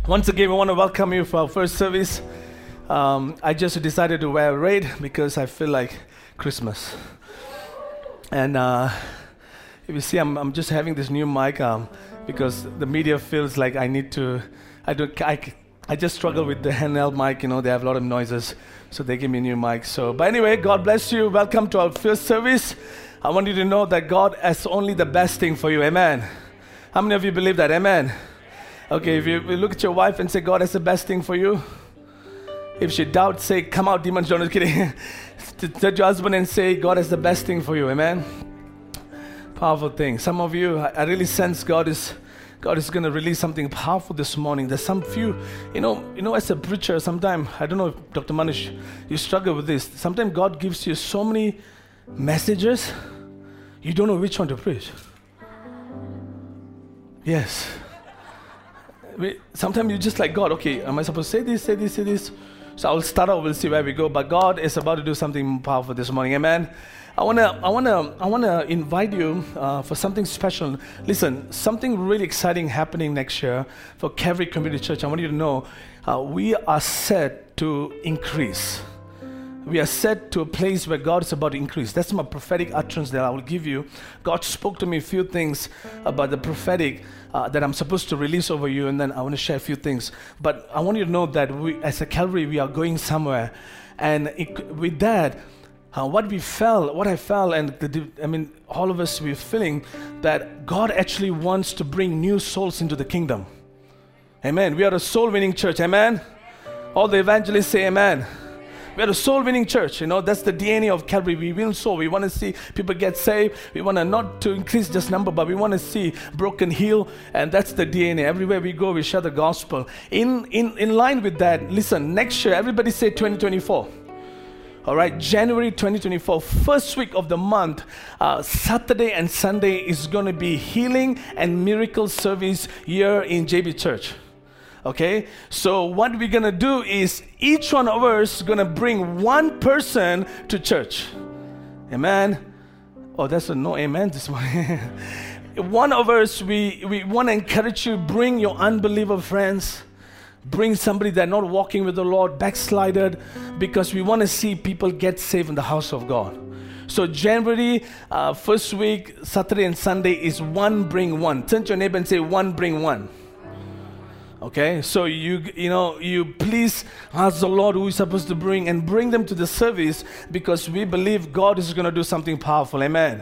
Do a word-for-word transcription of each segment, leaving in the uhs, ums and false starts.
Once again, we want to welcome you for our first service. Um, I just decided to wear red because I feel like Christmas. And uh, if you see, I'm, I'm just having this new mic um, because the media feels like I need to. I don't. I, I just struggle with the handheld mic. You know, they have a lot of noises, so they give me a new mic. So, but anyway, God bless you. Welcome to our first service. I want you to know that God has only the best thing for you. Amen. How many of you believe that? Amen. Okay, if you, if you look at your wife and say, God has the best thing for you. If she doubts, say, come out, demons. Don't, kidding. Touch your husband and say, God has the best thing for you. Amen. Powerful thing. Some of you, I, I really sense God is God is going to release something powerful this morning. There's some few, you know, you know, as a preacher, sometimes, I don't know if Doctor Manish, you struggle with this. Sometimes God gives you so many messages, you don't know which one to preach. Yes. Sometimes you just like, God, okay, am I supposed to say this, say this, say this? So I'll start out, we'll see where we go. But God is about to do something powerful this morning, amen? I wanna, I wanna, I wanna invite you uh, for something special. Listen, something really exciting happening next year for Calvary Community Church. I want you to know uh, we are set to increase. We are set to a place where God is about to increase. That's my prophetic utterance that I will give you. God spoke to me a few things about the prophetic uh, that I'm supposed to release over you, and then I want to share a few things. But I want you to know that we, as a Calvary, we are going somewhere. And it, with that, uh, what we felt, what I felt, and the, I mean, all of us, we're feeling that God actually wants to bring new souls into the kingdom. Amen. We are a soul-winning church. Amen. All the evangelists say amen. We are a soul-winning church, you know, that's the D N A of Calvary. We win soul. We want to see people get saved. We want to not to increase just number, but we want to see broken heal, and that's the D N A. Everywhere we go, we share the gospel. In, in, in line with that, listen, next year, everybody say twenty twenty-four. All right, January twenty twenty-four, first week of the month, uh, Saturday and Sunday is going to be healing and miracle service here in J B Church. Okay, so what we're gonna do is each one of us gonna bring one person to church. Amen. Oh, that's a no amen this morning. One of us, we, we want to encourage you, bring your unbeliever friends, bring somebody that not walking with the Lord, backslided, because we want to see people get saved in the house of God. So January, uh, first week, Saturday and Sunday is one bring one. Turn to your neighbor and say one bring one. Okay, so you you know, you please ask the Lord who is supposed to bring and bring them to the service, because we believe God is going to do something powerful. Amen.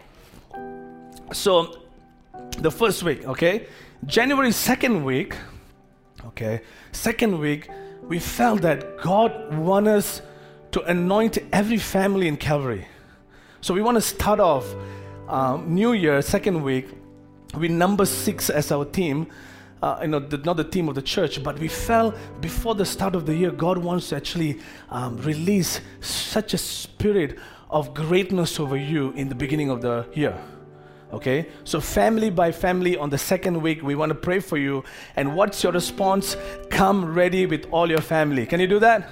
So the first week, okay, January second week, okay, second week, we felt that God wants us to anoint every family in Calvary. So we want to start off um, New Year, second week, with number six as our team. Uh, you know, the, not the theme of the church, but we felt before the start of the year, God wants to actually um, release such a spirit of greatness over you in the beginning of the year. Okay, so family by family on the second week, we want to pray for you. And what's your response? Come ready with all your family. Can you do that?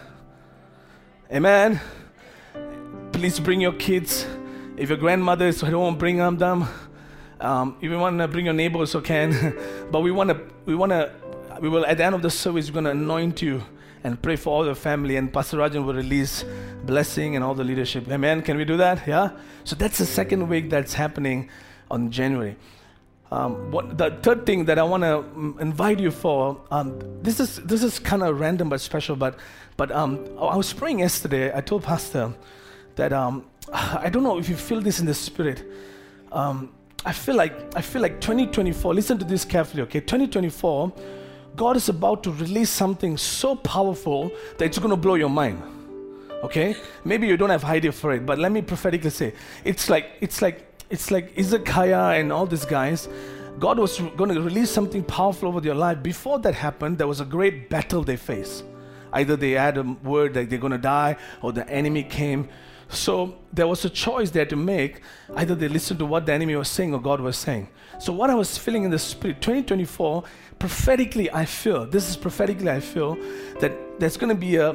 Amen. Please bring your kids. If your grandmother is at home, bring them down. Um, if you want to bring your neighbors, you can. But we want to, we want to, we will at the end of the service, we're going to anoint you and pray for all your family. And Pastor Rajan will release blessing and all the leadership. Amen. Can we do that? Yeah. So that's the second week that's happening on January. Um, what the third thing that I want to invite you for, um, this is this is kind of random but special. But but um, I was praying yesterday. I told Pastor that um, I don't know if you feel this in the spirit. Um, I feel like I feel like twenty twenty-four, listen to this carefully, okay? twenty twenty-four, God is about to release something so powerful that it's going to blow your mind. Okay? Maybe you don't have idea for it, but let me prophetically say, it's like it's like it's like Hezekiah and all these guys. God was going to release something powerful over their life. Before that happened, there was a great battle they faced. Either they had a word that they're going to die, or the enemy came. So there was a choice they had to make. Either they listened to what the enemy was saying or God was saying. So what I was feeling in the spirit, twenty twenty-four, prophetically I feel, this is prophetically I feel, that there's going to be a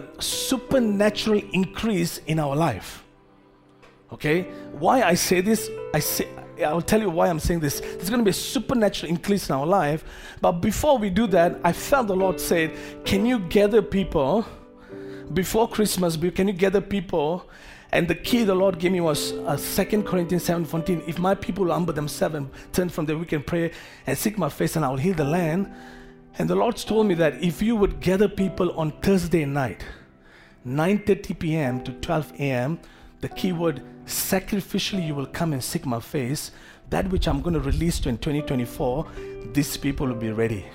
supernatural increase in our life. Okay? Why I say this, I say, I'll tell you why I'm saying this. There's going to be a supernatural increase in our life. But before we do that, I felt the Lord said, can you gather people before Christmas? Can you gather people? And the key the Lord gave me was uh, Second Corinthians seven fourteen. If my people will humble themselves and turn from their wicked, pray and seek my face, and I will heal the land. And the Lord told me that if you would gather people on Thursday night, nine thirty p.m. to twelve a.m., the keyword sacrificially you will come and seek my face, that which I'm going to release to in twenty twenty-four, these people will be ready.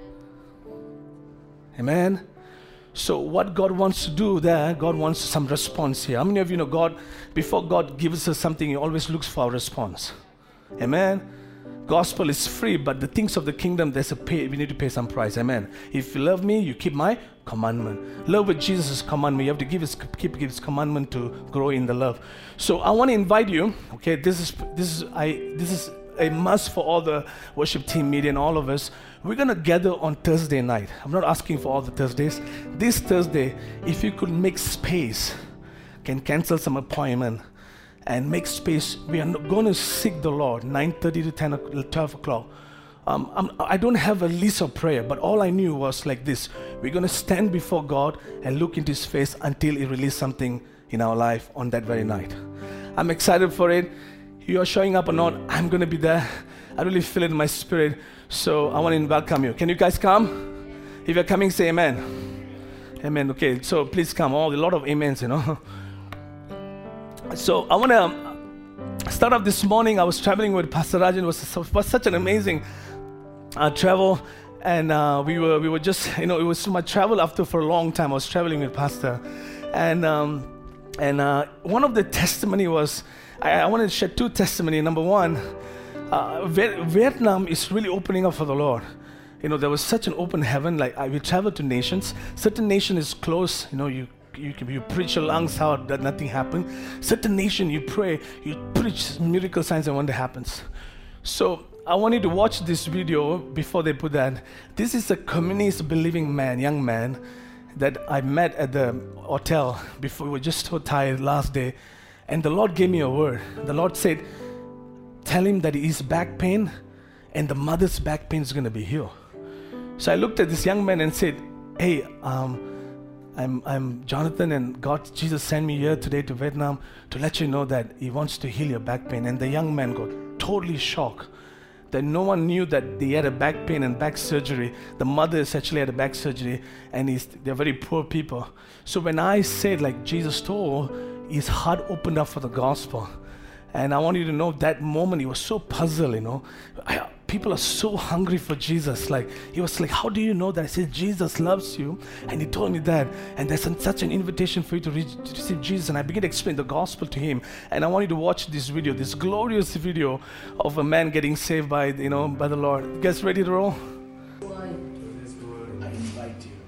Amen. So what God wants to do there, God wants some response here. How many of you know God, before God gives us something, He always looks for a response? Amen. Gospel is free, but the things of the kingdom, there's a pay. We need to pay some price. Amen. If you love me, you keep my commandment. Love with Jesus' commandment. You have to give his, keep His commandment to grow in the love. So I want to invite you. Okay, this is this is I this is a must for all the worship team, media, and all of us. We're gonna gather on Thursday night. I'm not asking for all the Thursdays. This Thursday, if you could make space, can cancel some appointment and make space. We are going to seek the Lord nine thirty to ten, twelve o'clock. Um, I'm, I don't have a list of prayer, but all I knew was like this. We're going to stand before God and look into His face until He releases something in our life on that very night. I'm excited for it. You are showing up or not, I'm going to be there. I really feel it in my spirit. So I want to welcome you. Can you guys come? If you're coming, say amen. Amen. Okay, so please come. Oh, a lot of amens, you know. So I want to start off this morning. I was traveling with Pastor Rajan. It was, it was such an amazing uh, travel. And uh, we were we were just, you know, it was my travel after for a long time. I was traveling with Pastor. And um, and uh, one of the testimony was, I, I want to share two testimony. Number one, uh, Vietnam is really opening up for the Lord. You know, there was such an open heaven. Like I, we traveled to nations. Certain nation is close. You know, you you you preach your lungs out that nothing happened. Certain nation you pray, you preach miracle signs and wonder happens. So I want you to watch this video before they put that. This is a communist believing man, young man, that I met at the hotel before. We were just so tired last day. And the Lord gave me a word. The Lord said, tell him that his back pain and the mother's back pain is going to be healed. So I looked at this young man and said, hey, um, I'm, I'm Jonathan, and God, Jesus sent me here today to Vietnam to let you know that He wants to heal your back pain. And the young man got totally shocked that no one knew that they had a back pain and back surgery. The mother essentially had a back surgery, and he's, they're very poor people. So when I said, like Jesus told, his heart opened up for the gospel. And I want you to know that moment he was so puzzled, you know. I, people are so hungry for Jesus. Like, he was like, how do you know that? I said, Jesus loves you. And he told me that. And there's an, such an invitation for you to, reach, to receive Jesus. And I began to explain the gospel to him. And I want you to watch this video, this glorious video of a man getting saved by, you know, by the Lord. You guys ready to roll? I invite you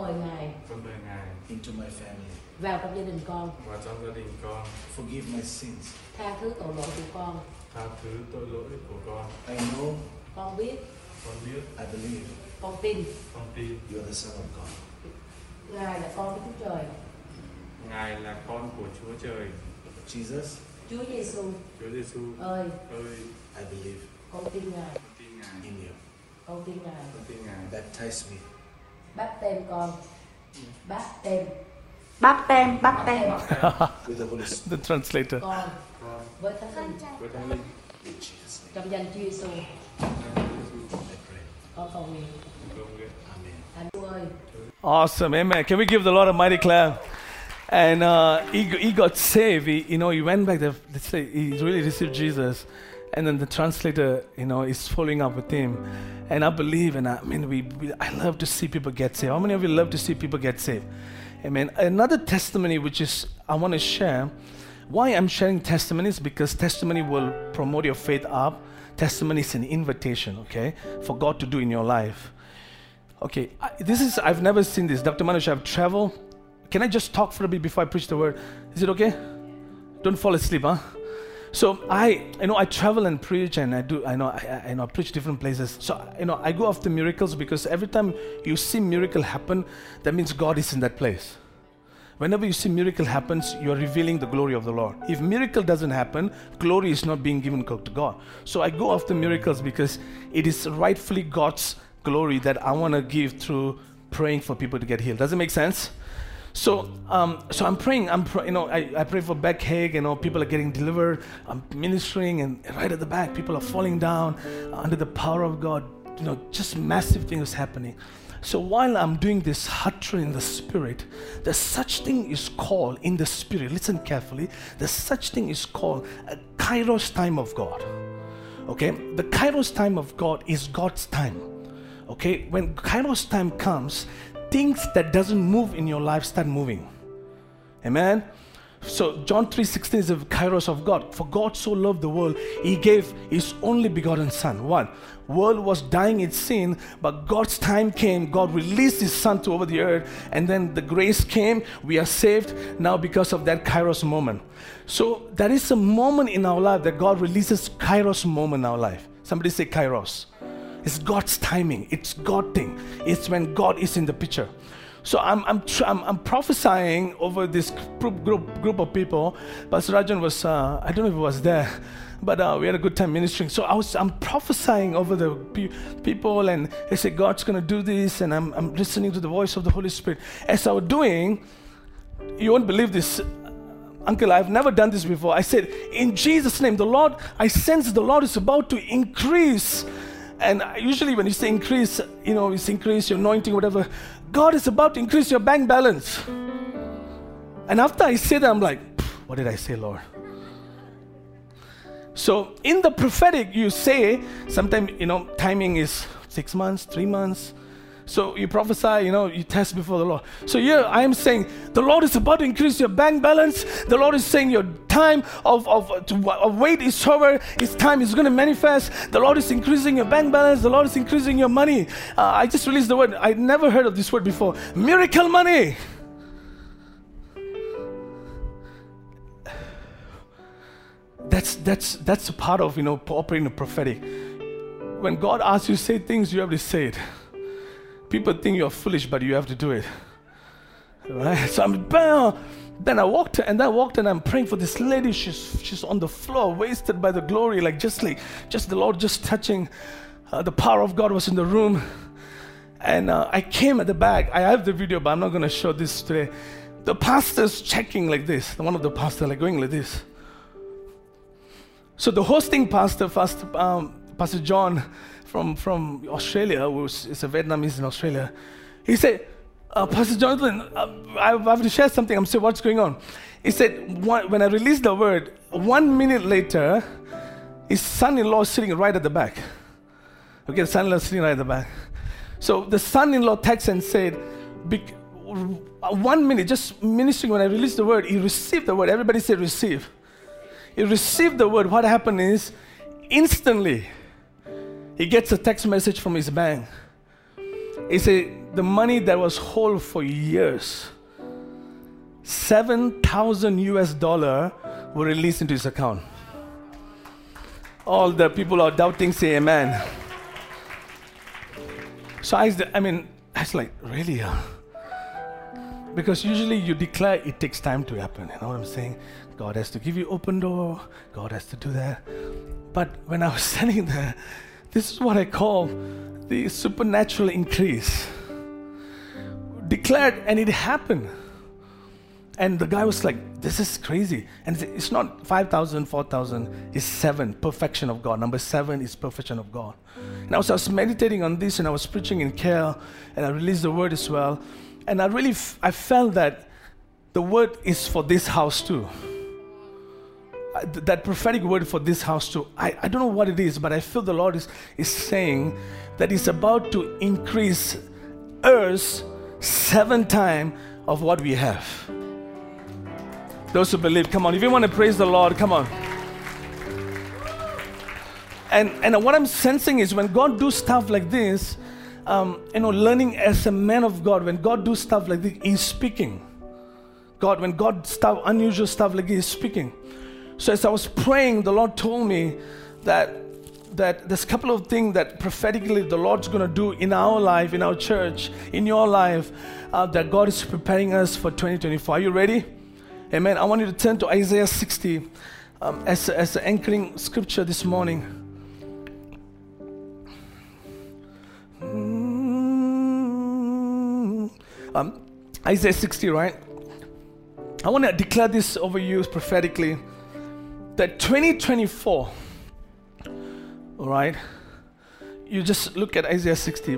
into my family. Vào trong gia đình con. Vào trong gia đình con. Forgive my sins. Tha thứ tội lỗi của con. Tha thứ tội lỗi của con. I know. Con biết. Con biết. I believe. Con tin. Con tin. You are the Son of God. Ngài là con của Chúa Trời. Ngài là con của Chúa Trời. Jesus. Chúa Giêsu. Chúa Giêsu ơi. ơi. I believe. Con tin Ngài. Con tin Ngài. In you. Con tin Ngài. Con tin Ngài. Baptize me. Báp tem con. Báp tem. Báp tem, báp tem. With the Holy Spirit. The translator. Con với Thánh Linh. Với Thánh Linh. In Jesus' name. Trong danh Chúa Giêsu. I pray. Con cầu nguyện. Cầu nguyện. Amen. Thánh ơi. Awesome, amen. Can we give the Lord a mighty clap? And uh, he, he got saved. He, you know, he went back there. Let's say he really received Jesus, and then the translator, you know, is following up with him. And I believe, and I, I mean, we, we, I love to see people get saved. How many of you love to see people get saved? Amen. Another testimony, which is I want to share. Why I'm sharing testimonies? Because testimony will promote your faith up. Testimony is an invitation, okay, for God to do in your life. Okay, I, this is, I've never seen this. Doctor Manush, I've traveled. Can I just talk for a bit before I preach the word? Is it okay? Don't fall asleep, huh? So I, you know, I travel and preach, and I do, I know, I, I know, I preach different places. So, you know, I go after miracles because every time you see miracle happen, that means God is in that place. Whenever you see miracle happens, you are revealing the glory of the Lord. If miracle doesn't happen, glory is not being given to God. So I go after miracles because it is rightfully God's glory that I want to give through praying for people to get healed. Does it make sense? So, um, so I'm praying. I'm, pr- you know, I, I pray for Beck Haig. You know, people are getting delivered. I'm ministering, and right at the back, people are falling down under the power of God. You know, just massive things happening. So while I'm doing this utterance in the spirit, there's such thing is called in the spirit. Listen carefully. There's such thing is called a Kairos time of God. Okay, the Kairos time of God is God's time. Okay, when Kairos time comes, things that doesn't move in your life start moving. Amen. So John three sixteen is the Kairos of God. For God so loved the world, He gave His only begotten Son. One, world was dying in sin, but God's time came. God released His Son to over the earth, and then the grace came. We are saved now because of that Kairos moment. So there is a moment in our life that God releases Kairos moment in our life. Somebody say Kairos. It's God's timing. It's God thing. It's when God is in the picture. So I'm I'm tr- I'm, I'm prophesying over this group group group of people. Pastor Rajan was uh, I don't know if he was there, but uh, we had a good time ministering. So I was I'm prophesying over the pe- people, and they said God's gonna do this, and I'm I'm listening to the voice of the Holy Spirit. As I was doing, you won't believe this, Uncle. I've never done this before. I said, in Jesus' name, the Lord. I sense the Lord is about to increase. And usually when you say increase, you know, it's increase your anointing, whatever. God is about to increase your bank balance. And after I say that, I'm like, what did I say, Lord? So in the prophetic, you say, sometimes, you know, timing is six months, three months. So you prophesy, you know, you test before the Lord. So here I am saying, the Lord is about to increase your bank balance. The Lord is saying your time of, of, to, of wait is over. His time is going to manifest. The Lord is increasing your bank balance. The Lord is increasing your money. Uh, I just released the word. I never heard of this word before. Miracle money. That's, that's, that's a part of, you know, operating the prophetic. When God asks you to say things, you have to say it. People think you're foolish, but you have to do it. Right? So I'm bam. Then I walked and then I walked and I'm praying for this lady. She's she's on the floor, wasted by the glory, like just like just the Lord just touching. Uh, the power of God was in the room. And uh, I came at the back. I have the video, but I'm not going to show this today. The pastor's checking like this. One of the pastors like going like this. So the hosting pastor, Pastor, um, Pastor John, from, from Australia, who is a Vietnamese in Australia, he said, uh, Pastor Jonathan, uh, I have to share something. I'm saying, what's going on? He said, one, when I released the word, one minute later, his son-in-law is sitting right at the back. Okay, the son-in-law is sitting right at the back. So the son-in-law texted and said, one minute, just ministering, when I released the word, he received the word. Everybody said receive. He received the word. What happened is, instantly, he gets a text message from his bank. He said, the money that was hold for years, seven thousand U S dollar were released into his account. All the people are doubting say amen. So I, I mean, I was like, really? Huh? Because usually you declare it takes time to happen. You know what I'm saying? God has to give you open door. God has to do that. But when I was standing there, this is what I call the supernatural increase. Declared, and it happened. And the guy was like, this is crazy. And it's not five thousand, four thousand, it's seven, perfection of God. Number seven is perfection of God. And I was, I was meditating on this, and I was preaching in K L, and I released the word as well. And I really, f- I felt that the word is for this house too. I, th- that prophetic word for this house too. I, I don't know what it is, but I feel the Lord is, is saying that He's about to increase us seven times of what we have. Those who believe, come on. If you want to praise the Lord, come on. And and what I'm sensing is when God do stuff like this, um, you know, learning as a man of God, when God do stuff like this, He's speaking. God, when God stuff, unusual stuff like this, He's speaking. So as I was praying, the Lord told me that that there's a couple of things that prophetically the Lord's going to do in our life, in our church, in your life, uh, that God is preparing us for twenty twenty-four. Are you ready? Amen. I want you to turn to Isaiah sixty um, as, as the anchoring scripture this morning. Um, Isaiah sixty, right? I want to declare this over you prophetically, that twenty twenty-four, all right, you just look at Isaiah sixty.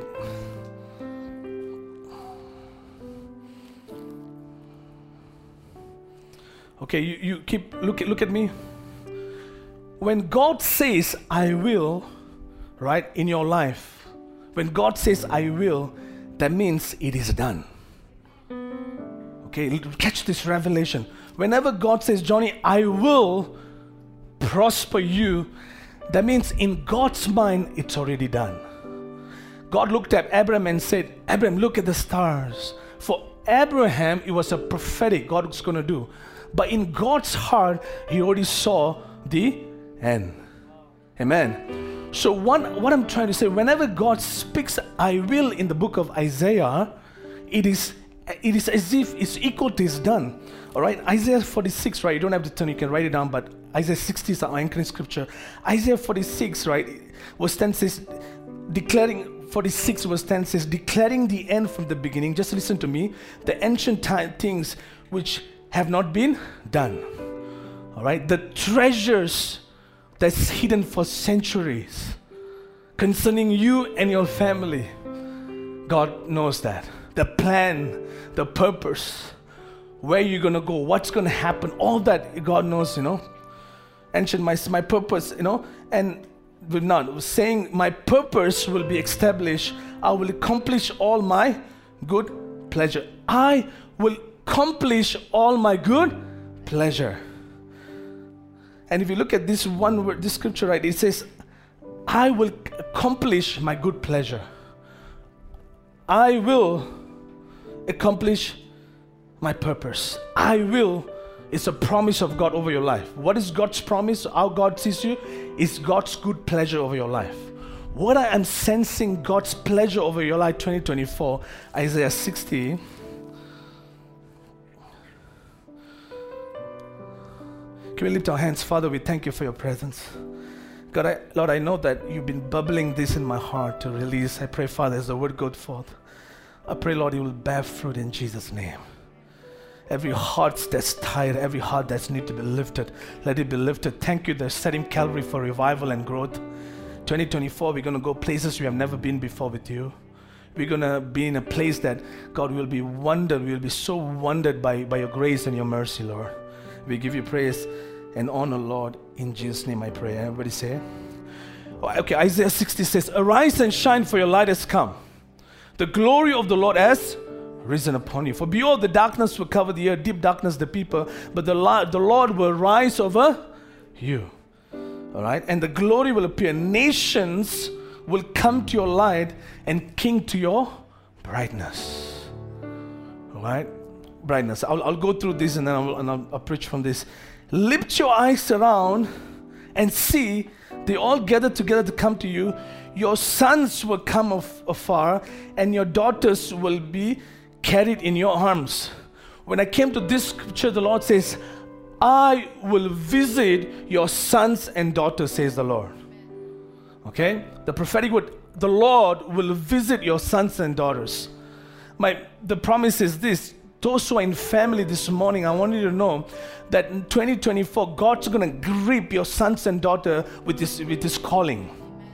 Okay, you, you keep, look at, look at me. When God says, I will, right, in your life, when God says, I will, that means it is done. Okay, catch this revelation. Whenever God says, Johnny, I will prosper you, that means in God's mind, it's already done. God looked at Abraham and said, Abraham, look at the stars. For Abraham, it was a prophetic God was going to do. But in God's heart, he already saw the end. Amen. So one, what I'm trying to say, whenever God speaks, I will in the book of Isaiah, it is it is as if it's equal to it's done. All right, Isaiah forty-six, right? You don't have to turn, you can write it down, but Isaiah sixty is our anchoring scripture. Isaiah forty-six, right, verse ten says, declaring, forty-six verse ten says, declaring the end from the beginning. Just listen to me. The ancient time, things which have not been done. All right, the treasures that's hidden for centuries concerning you and your family. God knows that. The plan, the purpose, where you're going to go, what's going to happen, all that God knows, you know. Ancient, my, my purpose, you know, and we're not saying my purpose will be established. I will accomplish all my good pleasure. I will accomplish all my good pleasure. And if you look at this one word, this scripture, right, it says, I will accomplish my good pleasure. I will accomplish my purpose. I will is a promise of God over your life. What is God's promise? How God sees you is God's good pleasure over your life. What I am sensing God's pleasure over your life twenty twenty-four, Isaiah sixty. Can we lift our hands? Father, we thank you for your presence. God, I, Lord, I know that you've been bubbling this in my heart to release. I pray, Father, as the word goes forth, I pray, Lord, you will bear fruit in Jesus' name. Every heart that's tired, every heart that's need to be lifted, let it be lifted. Thank you, the setting Calvary for revival and growth. twenty twenty-four, we're going to go places we have never been before with you. We're going to be in a place that, God, will be wondered. We'll be so wondered by, by your grace and your mercy, Lord. We give you praise and honor, Lord. In Jesus' name I pray. Everybody say, okay, Isaiah sixty says, arise and shine, for your light has come. The glory of the Lord has risen upon you. For behold, the darkness will cover the earth, deep darkness the people, but the, the Lord will rise over you. All right? And the glory will appear. Nations will come to your light, and king to your brightness. All right? Brightness. I'll, I'll go through this and then I'll, and I'll, I'll preach from this. Lift your eyes around and see, they all gather together to come to you. Your sons will come af- afar, and your daughters will be carried in your arms. When I came to this scripture, the Lord says, I will visit your sons and daughters, says the Lord. Okay? The prophetic word, the Lord will visit your sons and daughters. My, the promise is this. Those who are in family this morning, I want you to know that in twenty twenty-four, God's going to grip your sons and daughter with this, with this calling.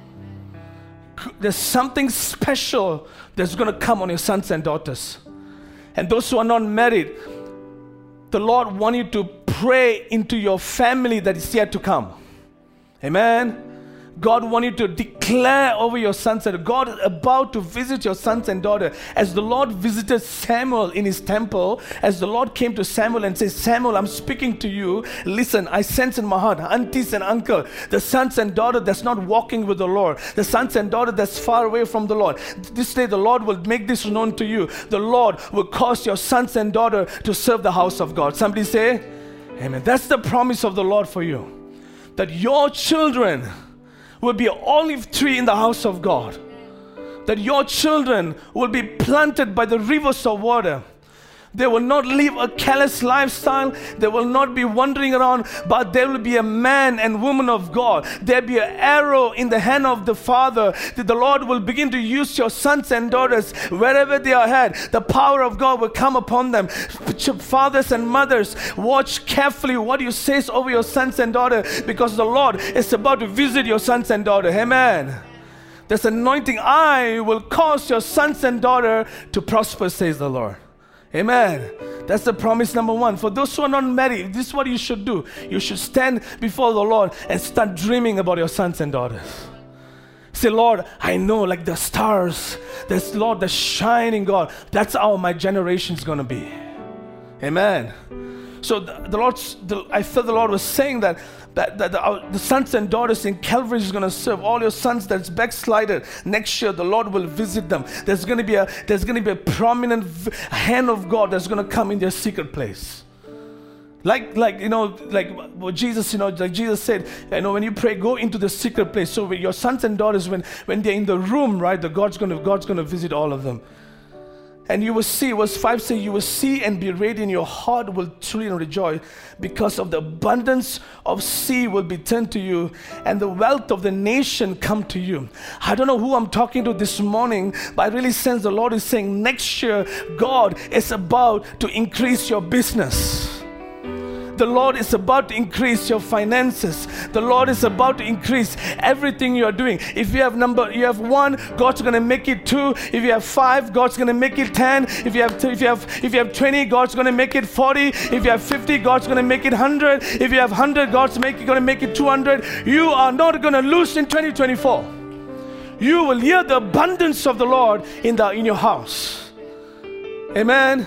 There's something special that's going to come on your sons and daughters. And those who are not married, the Lord wants you to pray into your family that is yet to come. Amen. God wants you to declare over your sons and God is about to visit your sons and daughters. As the Lord visited Samuel in his temple, as the Lord came to Samuel and said, Samuel, I'm speaking to you. Listen, I sense in my heart, aunties and uncle, the sons and daughters that's not walking with the Lord, the sons and daughters that's far away from the Lord. This day the Lord will make this known to you. The Lord will cause your sons and daughters to serve the house of God. Somebody say, amen. That's the promise of the Lord for you. That your children will be an olive tree in the house of God. That your children will be planted by the rivers of water. They will not live a careless lifestyle. They will not be wandering around, but there will be a man and woman of God. There will be an arrow in the hand of the Father. That the Lord will begin to use your sons and daughters wherever they are at. The power of God will come upon them. Fathers and mothers, watch carefully what you say over your sons and daughters, because the Lord is about to visit your sons and daughters. Amen. This anointing, I will cause your sons and daughters to prosper, says the Lord. Amen. That's the promise number one. For those who are not married, this is what you should do. You should stand before the Lord and start dreaming about your sons and daughters. Say, Lord, I know like the stars, this Lord, the shining God, that's how my generation is going to be. Amen. So the, the Lord, the, I felt the Lord was saying that that, that the, our, the sons and daughters in Calvary is going to serve. All your sons that's backslided, next year the Lord will visit them. There's going to be a there's going to be a prominent v- hand of God that's going to come in their secret place. Like, like you know, like what Jesus, you know, like Jesus said, you know, when you pray, go into the secret place. So with your sons and daughters, when when they're in the room, right, the God's going to God's going to visit all of them. And you will see, verse five says, you will see and be radiant, your heart will truly rejoice, because of the abundance of sea will be turned to you, and the wealth of the nation come to you. I don't know who I'm talking to this morning, but I really sense the Lord is saying next year, God is about to increase your business. The Lord is about to increase your finances. The Lord is about to increase everything you are doing. If you have number, you have one, God's going to make it two. If you have five, God's going to make it ten. If you have, t- if you have, if you have twenty, God's going to make it forty. If you have fifty, God's going to make it one hundred. If you have one hundred, God's make, going to make it two hundred. You are not going to lose in twenty twenty-four. You will hear the abundance of the Lord in the in your house. Amen.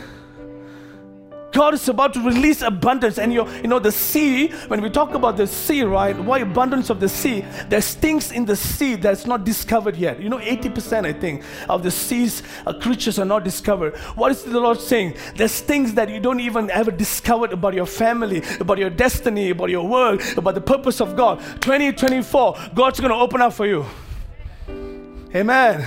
God is about to release abundance, and you you know the sea, when we talk about the sea, right, why abundance of the sea, there's things in the sea that's not discovered yet. You know, eighty percent I think of the seas uh, creatures are not discovered. What is the Lord saying? There's things that you don't even ever discovered about your family, about your destiny, about your work, about the purpose of God. twenty twenty-four, God's going to open up for you. Amen.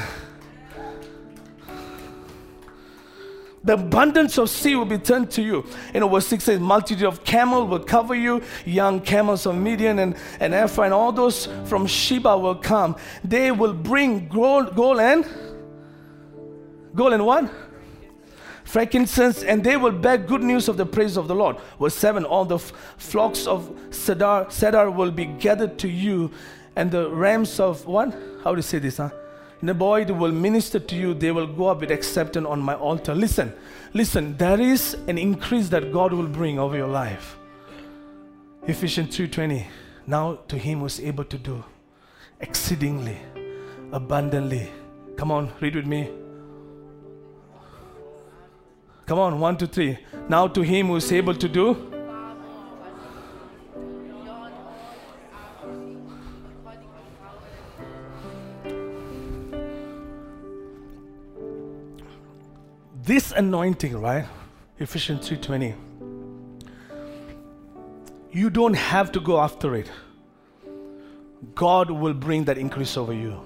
The abundance of sea will be turned to you. You know, verse six says, multitude of camel will cover you. Young camels of Midian and, and Ephraim, and all those from Sheba will come. They will bring gold, gold and gold and what? Frankincense, and they will bear good news of the praise of the Lord. Verse seven, all the f- flocks of Cedar, Cedar will be gathered to you, and the rams of what? How do you say this, huh? And the boy will minister to you. They will go up with acceptance on my altar. Listen, listen, there is an increase that God will bring over your life. Ephesians three twenty. Now to him who is able to do exceedingly, abundantly. Come on, read with me. Come on, one, two, three. Now to him who is able to do. This anointing, right? Ephesians three twenty. You don't have to go after it. God will bring that increase over you.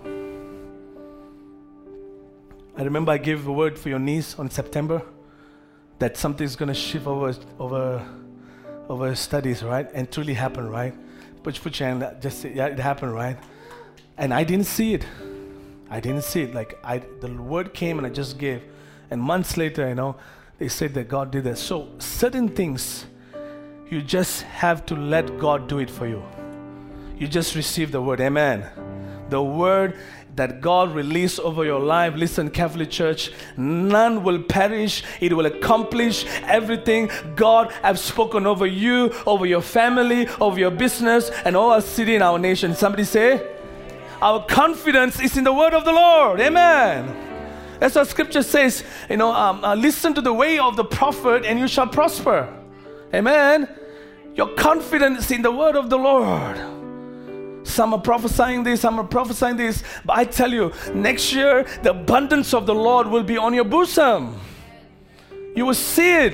I remember I gave a word for your niece on September that something's going to shift over over over studies, right? And truly happen, right? Put, put your hand, just say, yeah, it happened, right? And I didn't see it. I didn't see it. Like I, the word came and I just gave. And months later, you know, they said that God did that. So certain things, you just have to let God do it for you. You just receive the word. Amen. The word that God released over your life. Listen carefully, church. None will perish. It will accomplish everything God has spoken over you, over your family, over your business, and over our city and our nation. Somebody say, our confidence is in the word of the Lord. Amen. That's what scripture says, you know, um, uh, listen to the way of the prophet and you shall prosper. Amen. Your confidence in the word of the Lord. Some are prophesying this, some are prophesying this. But I tell you, next year, the abundance of the Lord will be on your bosom. You will see it.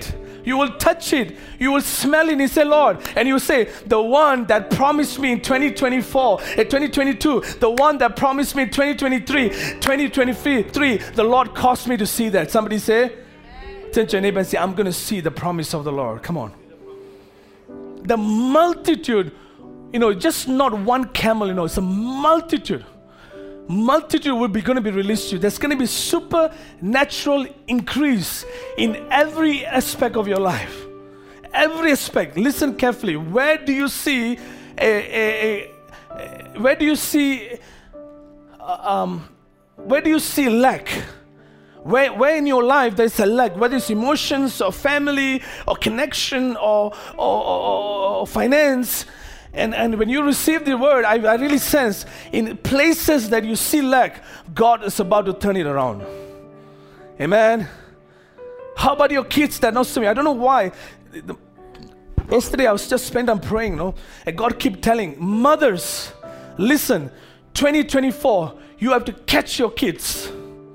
You will touch it. You will smell it. And you say, Lord, and you say, the one that promised me in twenty twenty-four, in twenty twenty-two, the one that promised me in twenty twenty-three, twenty twenty-three, the Lord caused me to see that. Somebody say, turn to your neighbor and say, I'm going to see the promise of the Lord. Come on. The multitude, you know, just not one camel, you know, it's a multitude. Multitude will be going to be released to you. There's going to be supernatural increase in every aspect of your life. Every aspect. Listen carefully. Where do you see a, a, a where do you see uh, um where do you see lack? Where, where in your life there's a lack, whether it's emotions or family or connection or or, or, or finance. And, and when you receive the word, I, I really sense in places that you see lack, God is about to turn it around. Amen. How about your kids that not me? I don't know why. The, yesterday I was just spent on praying, you know, and God keep telling mothers, listen, twenty twenty-four, you have to catch your kids.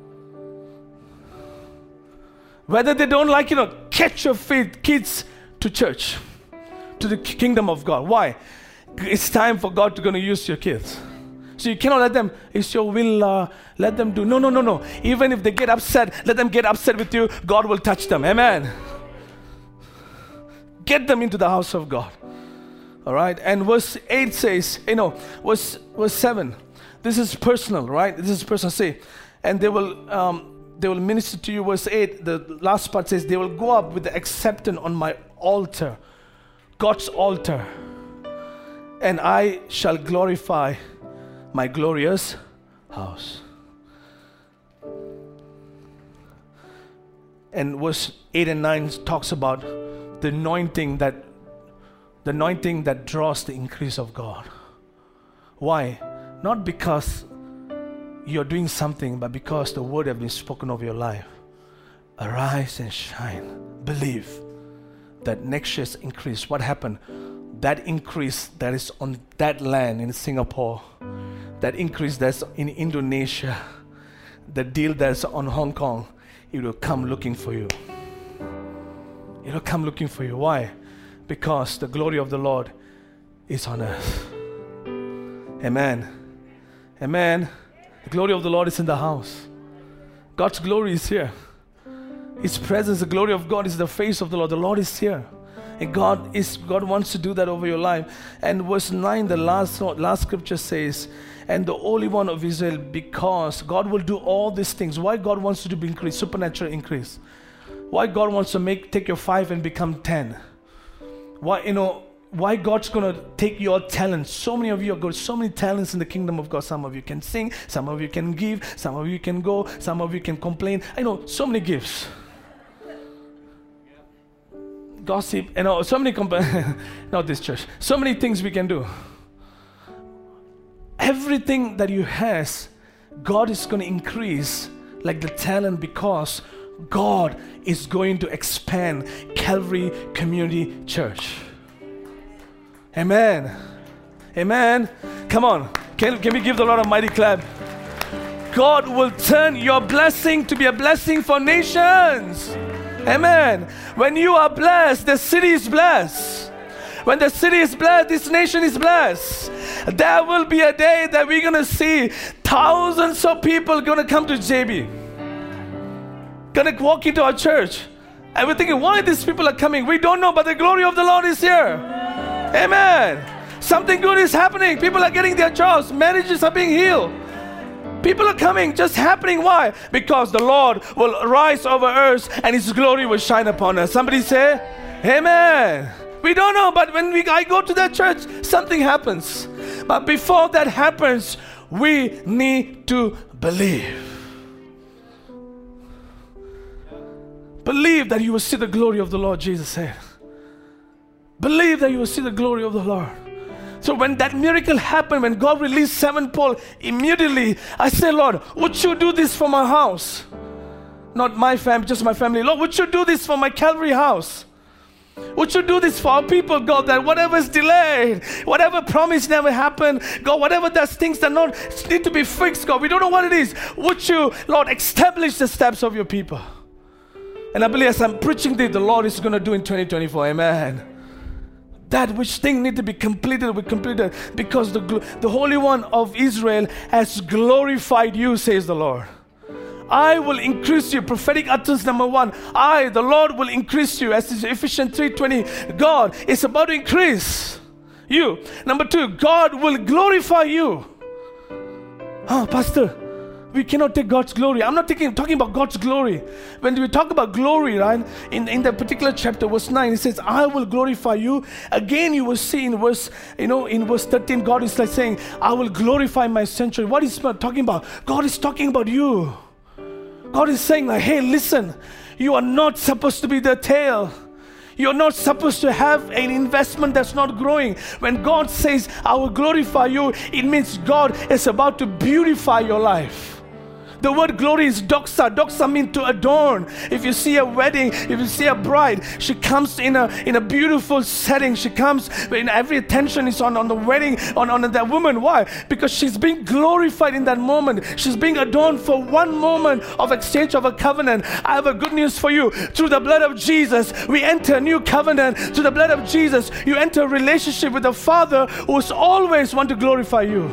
Whether they don't like it or not, catch your faith, kids to church, to the kingdom of God. Why? It's time for God to going to use your kids. So you cannot let them, it's your will, uh, let them do. No, no, no, no. Even if they get upset, let them get upset with you. God will touch them. Amen. Get them into the house of God. All right. And verse eight says, you know, verse, verse seven. This is personal, right? This is personal. Say, and they will, um, they will minister to you. Verse eight, the last part says, they will go up with the acceptance on my altar, God's altar. And I shall glorify my glorious house. And verse eight and nine talks about the anointing that the anointing that draws the increase of God. Why? Not because you're doing something, but because the word has been spoken over your life. Arise and shine. Believe that next year's increase. What happened? That increase that is on that land in Singapore, that increase that's in Indonesia, the deal that's on Hong Kong, it will come looking for you. It will come looking for you. Why? Because the glory of the Lord is on earth. Amen. Amen. The glory of the Lord is in the house. God's glory is here. His presence, the glory of God is the face of the Lord. The Lord is here. And God is God wants to do that over your life. And verse nine, the last last scripture says, and the Holy One of Israel, because God will do all these things. Why God wants to do increase, supernatural increase? Why God wants to make take your five and become ten? Why, you know, why God's gonna take your talents? So many of you have got so many talents in the kingdom of God. Some of you can sing, some of you can give, some of you can go, some of you can complain. I know so many gifts. Gossip, you know, so many, comp- not this church, so many things we can do. Everything that you has, God is going to increase like the talent because God is going to expand Calvary Community Church. Amen. Amen. Come on. Can, can we give the Lord a mighty clap? God will turn your blessing to be a blessing for nations. Amen. When you are blessed, the city is blessed. When the city is blessed, this nation is blessed. There will be a day that we're going to see thousands of people going to come to J B. Going to walk into our church. And we're thinking, why these people are coming? We don't know, but the glory of the Lord is here. Amen. Something good is happening. People are getting their jobs. Marriages are being healed. People are coming, just happening. Why? Because the Lord will rise over earth and His glory will shine upon us. Somebody say, Amen. We don't know, but when we I go to that church, something happens. But before that happens, we need to believe. Believe that you will see the glory of the Lord, Jesus said. Believe that you will see the glory of the Lord. So when that miracle happened, when God released seven Paul, immediately I said, Lord, would you do this for my house? Not my family, just my family. Lord, would you do this for my Calvary house? Would you do this for our people, God, that whatever is delayed, whatever promise never happened, God, whatever those things that not need to be fixed, God, we don't know what it is. Would you, Lord, establish the steps of your people? And I believe as I'm preaching this, the Lord is going to do in twenty twenty-four. Amen. That which thing need to be completed will be completed because the, the Holy One of Israel has glorified you, says the Lord. I will increase you. Prophetic utterance number one. I, the Lord, will increase you. As is Ephesians three twenty. God is about to increase you. Number two, God will glorify you. Oh, Pastor, we cannot take God's glory. I'm not taking, talking about God's glory. When we talk about glory, right, in, in that particular chapter, verse nine, it says, I will glorify you. Again, you will see in verse, you know, in verse thirteen, God is like saying, I will glorify my sanctuary. What is God talking about? God is talking about you. God is saying like, hey, listen, you are not supposed to be the tail. You're not supposed to have an investment that's not growing. When God says, I will glorify you, it means God is about to beautify your life. The word glory is doxa. Doxa means to adorn. If you see a wedding, if you see a bride, she comes in a in a beautiful setting. She comes, in every attention is on, on the wedding, on, on that woman. Why? Because she's being glorified in that moment. She's being adorned for one moment of exchange of a covenant. I have a good news for you. Through the blood of Jesus, we enter a new covenant. Through the blood of Jesus, you enter a relationship with the Father who's always want to glorify you.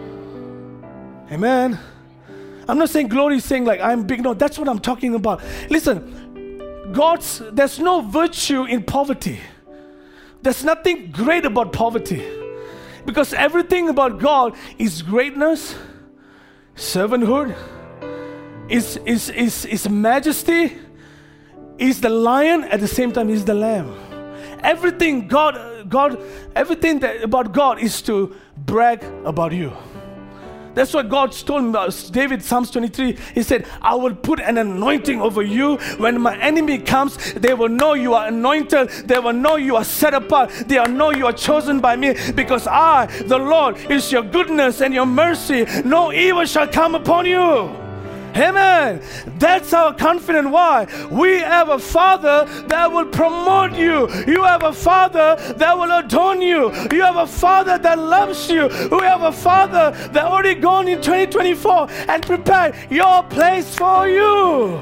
Amen. I'm not saying glory is saying like I'm big. No, that's what I'm talking about. Listen, God's, there's no virtue in poverty. There's nothing great about poverty. Because everything about God is greatness, servanthood, is, is, is, is majesty, is the lion, at the same time is the lamb. Everything God, God, everything that about God is to brag about you. That's what God told me about David, Psalms twenty-three. He said, I will put an anointing over you. When my enemy comes, they will know you are anointed. They will know you are set apart. They will know you are chosen by me. Because I, the Lord, is your goodness and your mercy. No evil shall come upon you. Amen. That's our confidence. Why? We have a Father that will promote you. You have a Father that will adorn you. You have a Father that loves you. We have a Father that already gone in twenty twenty-four and prepared your place for you.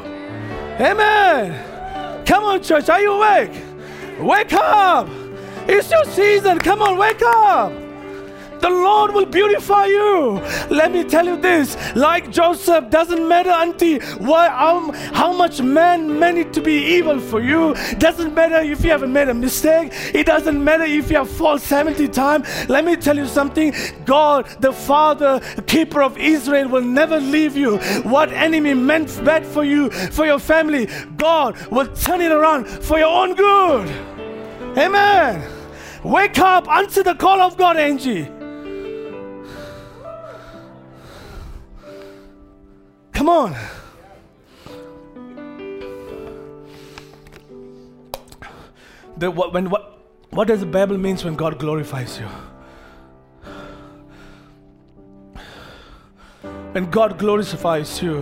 Amen. Come on, church. Are you awake? Wake up. It's your season. Come on, wake up. The Lord will beautify you. Let me tell you this, like Joseph, doesn't matter auntie why, how, how much man meant to be evil for you. Doesn't matter if you haven't made a mistake. It doesn't matter if you have fallen seventy times. Let me tell you something. God, the Father, keeper of Israel, will never leave you. What enemy meant bad for you, for your family, God will turn it around for your own good. Amen. Wake up, answer the call of God, Angie. Come on. The, what, when, what, what does the Bible means when God glorifies you? When God glorifies you.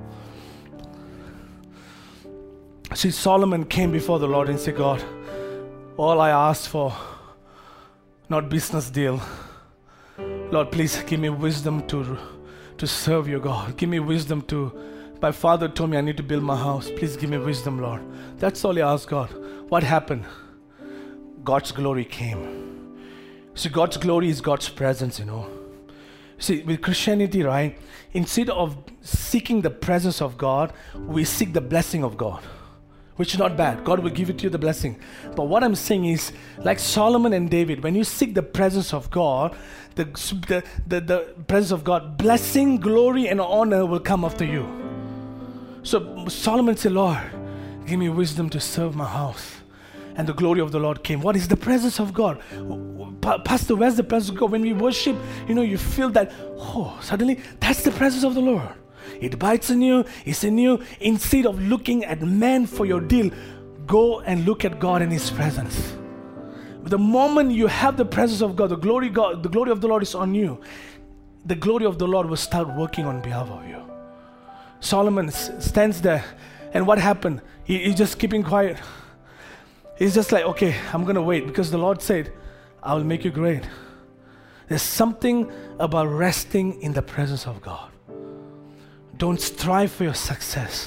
See, Solomon came before the Lord and said, God, all I asked for, not business deal. Lord, please give me wisdom to to serve you, God. Give me wisdom to, my father told me I need to build my house. Please give me wisdom, Lord. That's all he asked God. What happened? God's glory came. See, God's glory is God's presence, you know. See, with Christianity, right, instead of seeking the presence of God, we seek the blessing of God, which is not bad. God will give it to you, the blessing. But what I'm saying is, like Solomon and David, when you seek the presence of God, the, the, the, the presence of God, blessing, glory, and honor will come after you. So Solomon said, Lord, give me wisdom to serve my house. And the glory of the Lord came. What is the presence of God? Pastor, where's the presence of God? When we worship, you know, you feel that, oh, suddenly, that's the presence of the Lord. It bites in you, it's in you. Instead of looking at man for your deal, go and look at God and His presence. The moment you have the presence of God, the glory God, the glory of the Lord is on you, the glory of the Lord will start working on behalf of you. Solomon stands there, and what happened? He, he's just keeping quiet. He's just like, okay, I'm going to wait, because the Lord said, I will make you great. There's something about resting in the presence of God. Don't strive for your success.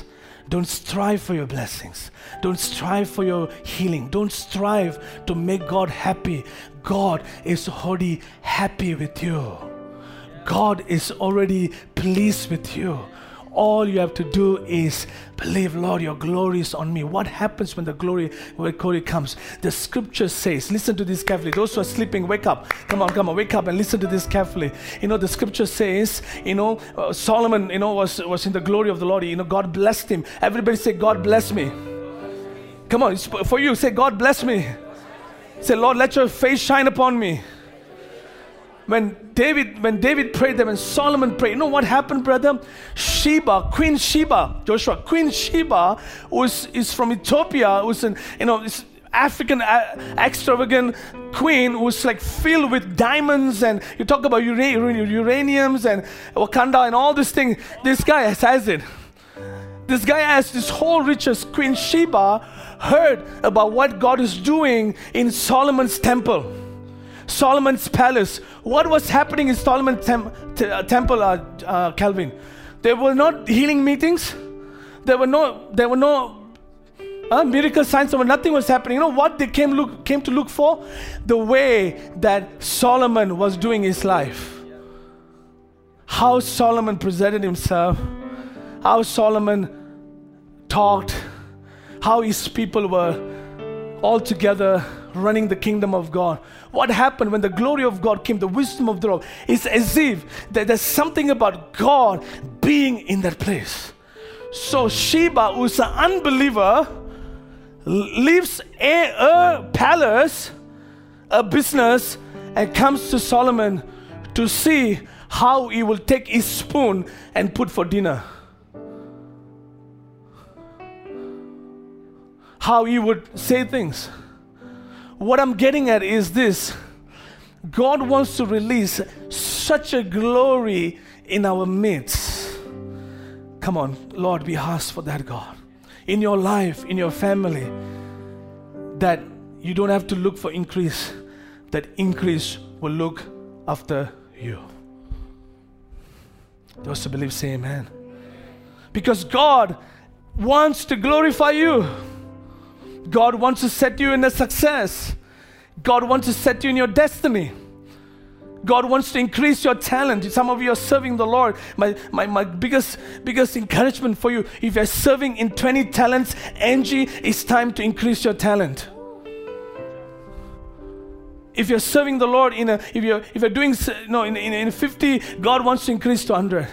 Don't strive for your blessings. Don't strive for your healing. Don't strive to make God happy. God is already happy with you. God is already pleased with you. All you have to do is believe, Lord, your glory is on me. What happens when the glory, when glory comes? The scripture says, listen to this carefully. Those who are sleeping, wake up. Come on, come on, wake up and listen to this carefully. You know, the scripture says, you know, uh, Solomon, you know, was, was in the glory of the Lord. You know, God blessed him. Everybody say, God bless me. Come on, it's for you, say, God bless me. Say, Lord, let your face shine upon me. When David, when David prayed them and Solomon prayed, you know what happened, brother? Sheba, Queen Sheba, Joshua, Queen Sheba was is from Ethiopia, was an you know this African uh, extravagant queen who was like filled with diamonds, and you talk about ura- uraniums and Wakanda and all this thing. This guy has, has it. This guy has this whole riches. Queen Sheba heard about what God is doing in Solomon's temple. Solomon's palace. What was happening in Solomon's tem- t- uh, temple, uh, uh, Calvin? There were not healing meetings. There were no, there were no uh, miracle signs. There were nothing was happening. You know what they came look came to look for? The way that Solomon was doing his life. How Solomon presented himself. How Solomon talked. How his people were all together running the kingdom of God. What happened when the glory of God came, the wisdom of the Lord? It's as if that there's something about God being in that place. So Sheba, who's an unbeliever, leaves a, a palace, a business, and comes to Solomon to see how he will take his spoon and put for dinner. How he would say things. What I'm getting at is this. God wants to release such a glory in our midst. Come on, Lord, we ask for that, God. In your life, in your family, that you don't have to look for increase. That increase will look after you. Those who believe say amen. Because God wants to glorify you. God wants to set you in a success. God wants to set you in your destiny. God wants to increase your talent. Some of you are serving the Lord. My, my, my biggest, biggest encouragement for you, if you're serving in twenty talents, Angie, it's time to increase your talent. If you're serving the Lord in a, if you're, if you're doing, no, in, in, in fifty, God wants to increase to one hundred.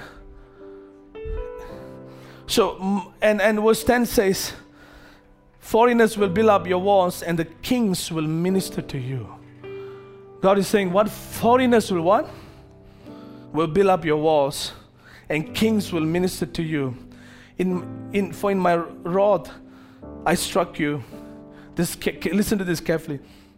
So, and, and verse ten says, foreigners will build up your walls and the kings will minister to you. God is saying, what foreigners will what? Will build up your walls and kings will minister to you. In, in, for in my rod I struck you. This, listen to this carefully.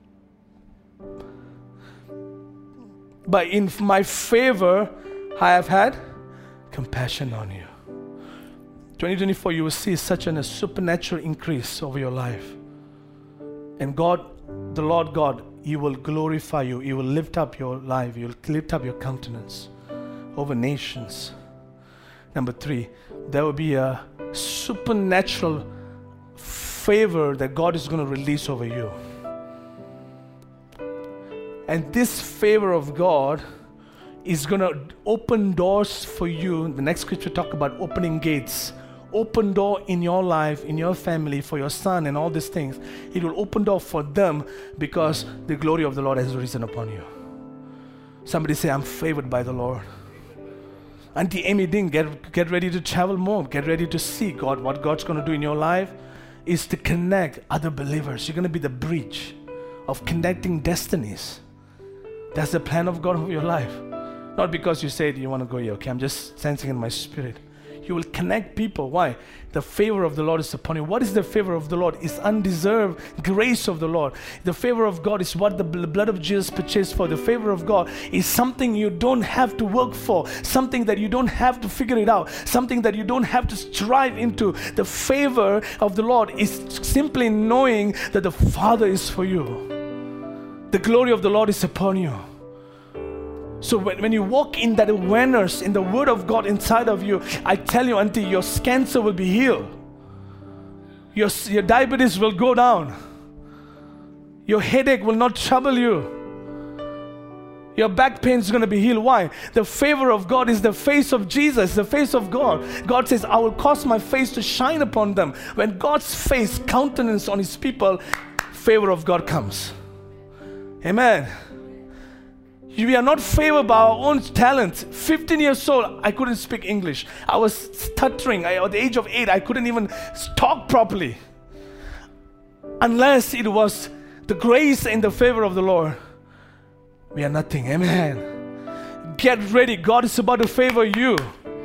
But in my favor I have had compassion on you. twenty twenty-four, you will see such an, a supernatural increase over your life. And God, the Lord God, He will glorify you. He will lift up your life. He will lift up your countenance over nations. Number three, there will be a supernatural favor that God is going to release over you. And this favor of God is going to open doors for you. The next scripture talk about opening gates. Open door in your life, in your family, for your son and all these things. It will open door for them because the glory of the Lord has risen upon you. Somebody say, I'm favored by the Lord. Auntie Amy Ding, get, get ready to travel more. Get ready to see God. What God's going to do in your life is to connect other believers. You're going to be the bridge of connecting destinies. That's the plan of God for your life. Not because you said you want to go here. Okay, I'm just sensing in my spirit. You will connect people. Why? The favor of the Lord is upon you. What is the favor of the Lord? It's undeserved grace of the Lord. The favor of God is what the blood of Jesus purchased for. The favor of God is something you don't have to work for, something that you don't have to figure it out, something that you don't have to strive into. The favor of the Lord is simply knowing that the Father is for you. The glory of the Lord is upon you. So when, when you walk in that awareness, in the word of God inside of you, I tell you, auntie, your cancer will be healed. Your, your diabetes will go down. Your headache will not trouble you. Your back pain is going to be healed. Why? The favor of God is the face of Jesus, the face of God. God says, I will cause my face to shine upon them. When God's face, countenance on his people, favor of God comes. Amen. We are not favored by our own talent. fifteen years old, I couldn't speak English. I was stuttering. I, at the age of eight, I couldn't even talk properly. Unless it was the grace and the favor of the Lord, we are nothing. Amen. Get ready. God is about to favor you.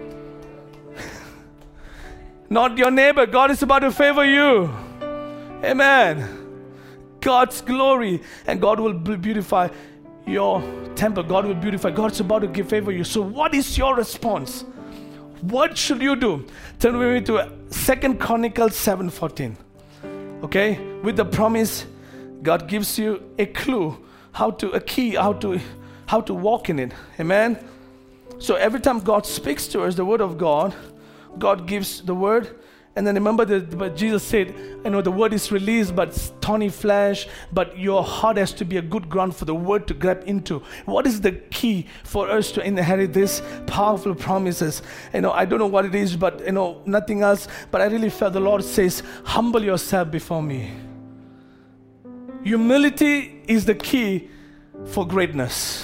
Not your neighbor. God is about to favor you. Amen. God's glory, and God will beautify your temple. God will beautify. God's about to give favor you. So what is your response? What should you do? Turn with me to Second Chronicles seven fourteen. Okay? With the promise, God gives you a clue, how to, a key, how to, how to walk in it. Amen? So every time God speaks to us, the word of God, God gives the word. And then remember that but Jesus said, I know the word is released, but thorny flesh, but your heart has to be a good ground for the word to grab into. What is the key for us to inherit these powerful promises? You know, I don't know what it is, but you know, nothing else. But I really felt the Lord says, humble yourself before me. Humility is the key for greatness.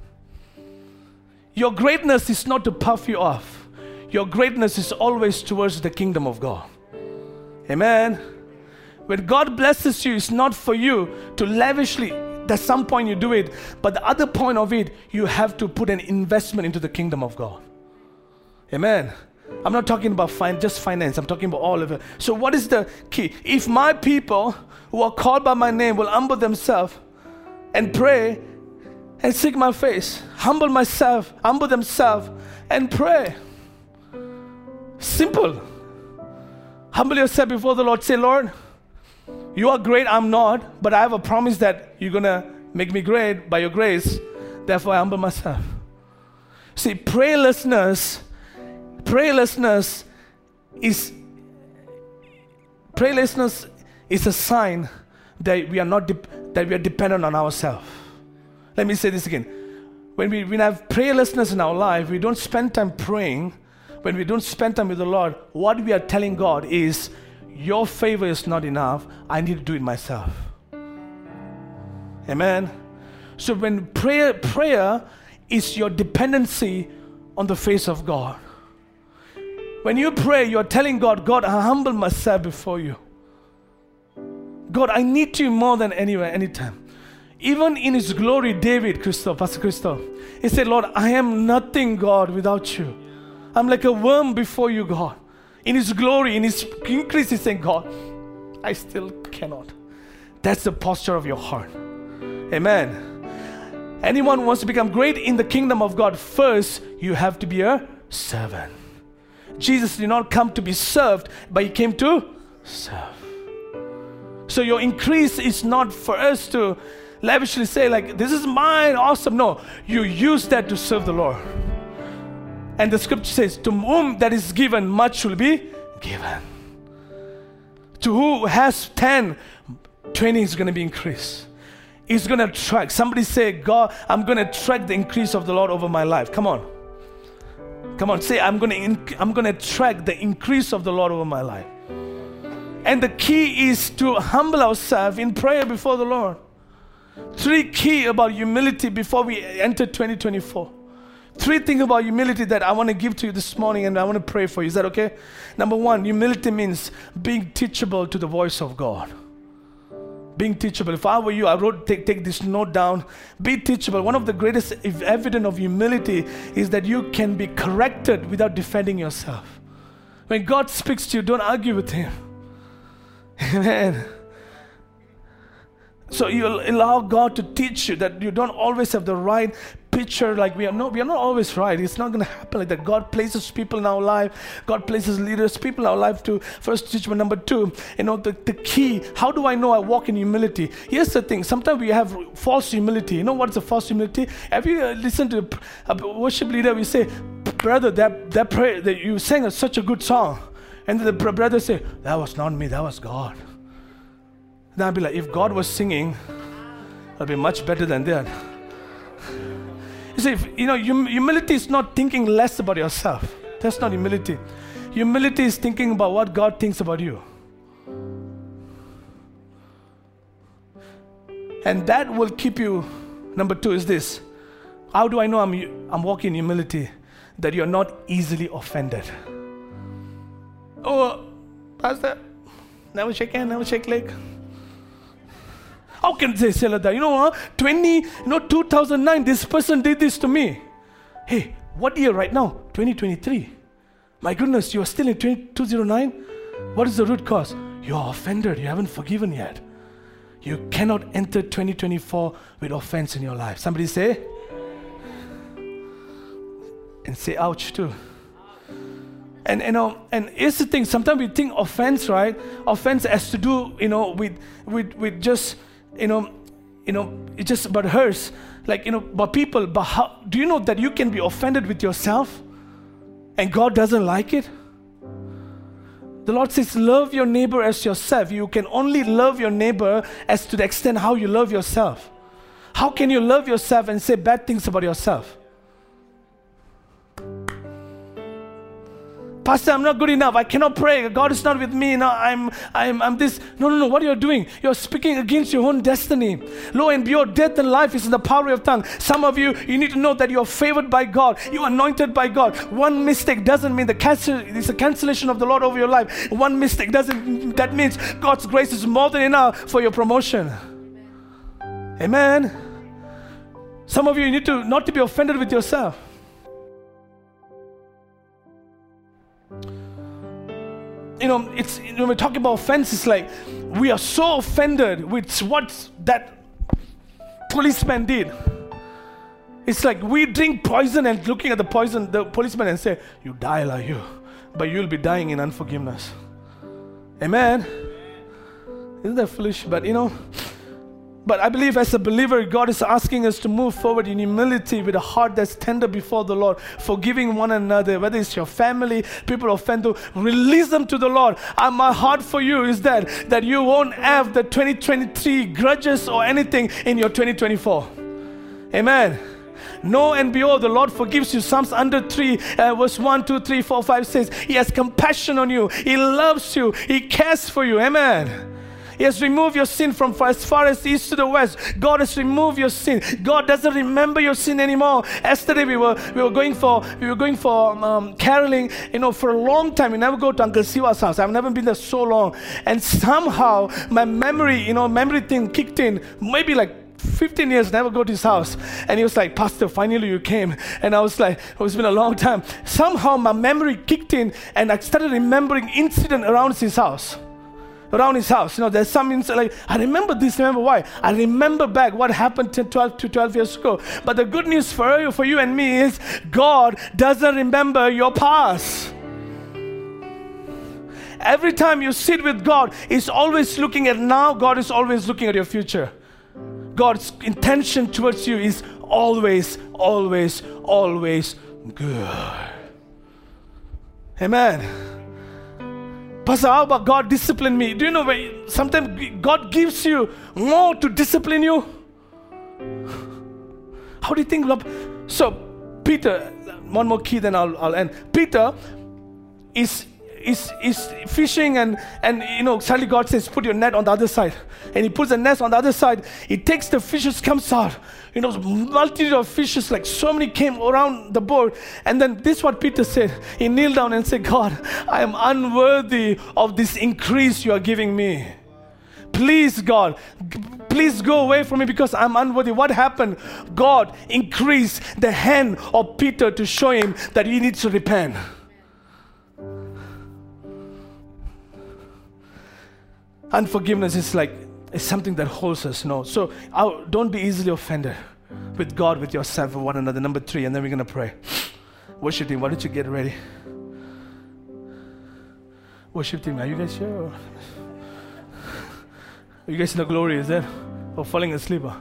Your greatness is not to puff you off. Your greatness is always towards the kingdom of God. Amen. When God blesses you, it's not for you to lavishly, at some point you do it, but the other point of it, you have to put an investment into the kingdom of God. Amen. I'm not talking about fin- just finance, I'm talking about all of it. So what is the key? If my people who are called by my name will humble themselves and pray and seek my face, humble myself, humble themselves and pray. Simple. Humble yourself before the Lord. Say, Lord, you are great, I'm not, but I have a promise that you're going to make me great by your grace. Therefore, I humble myself. See, prayerlessness, prayerlessness is, prayerlessness is a sign that we are not, de- that we are dependent on ourselves. Let me say this again. When we, when we have prayerlessness in our life, we don't spend time praying. When we don't spend time with the Lord, what we are telling God is, your favor is not enough. I need to do it myself. Amen. So when prayer, prayer is your dependency on the face of God. When you pray, you are telling God, God, I humble myself before you. God, I need you more than anywhere, anytime. Even in his glory, David, Christoph, Pastor Christoph, he said, Lord, I am nothing, God, without you. I'm like a worm before you, God. In his glory, in his increase, he's saying, God, I still cannot. That's the posture of your heart. Amen. Anyone who wants to become great in the kingdom of God, first, you have to be a servant. Jesus did not come to be served, but he came to serve. So your increase is not for us to lavishly say like, this is mine, awesome. No, you use that to serve the Lord. And the scripture says, to whom that is given, much will be given. To who has ten, twenty is going to be increased. He's going to track. Somebody say, God, I'm going to track the increase of the Lord over my life. Come on. Come on, say, I'm going to inc- I'm going to track the increase of the Lord over my life. And the key is to humble ourselves in prayer before the Lord. Three key about humility before we enter twenty twenty-four. Three things about humility that I want to give to you this morning, and I want to pray for you. Is that okay? Number one, humility means being teachable to the voice of God. Being teachable. If I were you, I wrote, take, take this note down. Be teachable. One of the greatest evidence of humility is that you can be corrected without defending yourself. When God speaks to you, don't argue with him. Amen. So you allow God to teach you that you don't always have the right picture. Like we are no, we are not always right. It's not going to happen like that. God places people in our life. God places leaders, people in our life to first teach. But number two, you know, the, the key. How do I know I walk in humility? Here's the thing. Sometimes we have false humility. You know what's a false humility? Have you listened to a worship leader? We say, brother, that that prayer that you sang is such a good song. And then the br- brother say, that was not me, that was God. Then I'll be like, if God was singing, it'll be much better than that. You see, if, you know, hum- humility is not thinking less about yourself. That's not humility. Humility is thinking about what God thinks about you. And that will keep you. Number two is this. How do I know I'm, I'm walking in humility? That you're not easily offended. Oh, Pastor, never shake hand, never shake leg. How can they say like that? You know what? twenty, you know, two thousand nine, this person did this to me. Hey, what year right now? twenty twenty-three. My goodness, you are still in two thousand nine? What is the root cause? You are offended. You haven't forgiven yet. You cannot enter twenty twenty-four with offense in your life. Somebody say? And say ouch too. And you know, and here's the thing, sometimes we think offense, right? Offense has to do, you know, with with with just, you know, you know, it's just about hers. Like, you know, about people, but how do you know that you can be offended with yourself and God doesn't like it? The Lord says, love your neighbor as yourself. You can only love your neighbor as to the extent how you love yourself. How can you love yourself and say bad things about yourself? Pastor, I'm not good enough. I cannot pray. God is not with me. No, I'm, I'm, I'm this. No, no, no. What are you doing? You're speaking against your own destiny. Lo and behold, death and life is in the power of tongue. Some of you, you need to know that you are favored by God. You are anointed by God. One mistake doesn't mean the cancel. It's a cancellation of the Lord over your life. One mistake doesn't. That means God's grace is more than enough for your promotion. Amen. Some of you, you need to not to be offended with yourself. You know, it's, you know, when we're talking about offense, it's like we are so offended with what that policeman did. It's like we drink poison and looking at the poison, the policeman, and say, you die like you, but you'll be dying in unforgiveness. Amen. Isn't that foolish? But you know, but I believe as a believer, God is asking us to move forward in humility with a heart that's tender before the Lord, forgiving one another, whether it's your family, people offend you, release them to the Lord. And my heart for you is that, that you won't have the twenty twenty-three grudges or anything in your twenty twenty-four. Amen. Know and behold, the Lord forgives you. Psalms one hundred three, uh, verse one, two, three, four, five says, He has compassion on you. He loves you. He cares for you. Amen. He has removed your sin from far, as far as the east to the west. God has removed your sin. God doesn't remember your sin anymore. Yesterday we were we were going for we were going for um, caroling. You know, for a long time we never go to Uncle Siva's house. I've never been there so long, and somehow my memory, you know, memory thing kicked in. Maybe like fifteen years, never go to his house. And he was like, Pastor, finally you came. And I was like, oh, it's been a long time. Somehow my memory kicked in, and I started remembering incident around his house. Around his house, you know, there's some incident, like, I remember this, remember why? I remember back what happened twelve to twelve years ago. But the good news for you, for you and me is, God doesn't remember your past. Every time you sit with God, He's always looking at now. God is always looking at your future. God's intention towards you is always, always, always good. Amen. Pastor, how about God discipline me? Do you know where sometimes God gives you more to discipline you? How do you think? So, Peter, one more key, then I'll, I'll end. Peter is is is fishing, and and you know, suddenly God says, put your net on the other side, and he puts the net on the other side. He takes the fishes, comes out. You know, multitude of fishes, like so many came around the boat. And then this is what Peter said. He kneeled down and said, God, I am unworthy of this increase you are giving me. Please, God, g- please go away from me because I'm unworthy. What happened? God increased the hand of Peter to show him that he needs to repent. Unforgiveness is like, it's something that holds us, no. So uh, don't be easily offended with God, with yourself, with one another. Number three, and then we're going to pray. Worship team, why don't you get ready? Worship team, are you guys here? Or? Are you guys in the glory, is that? Or falling asleep? Huh?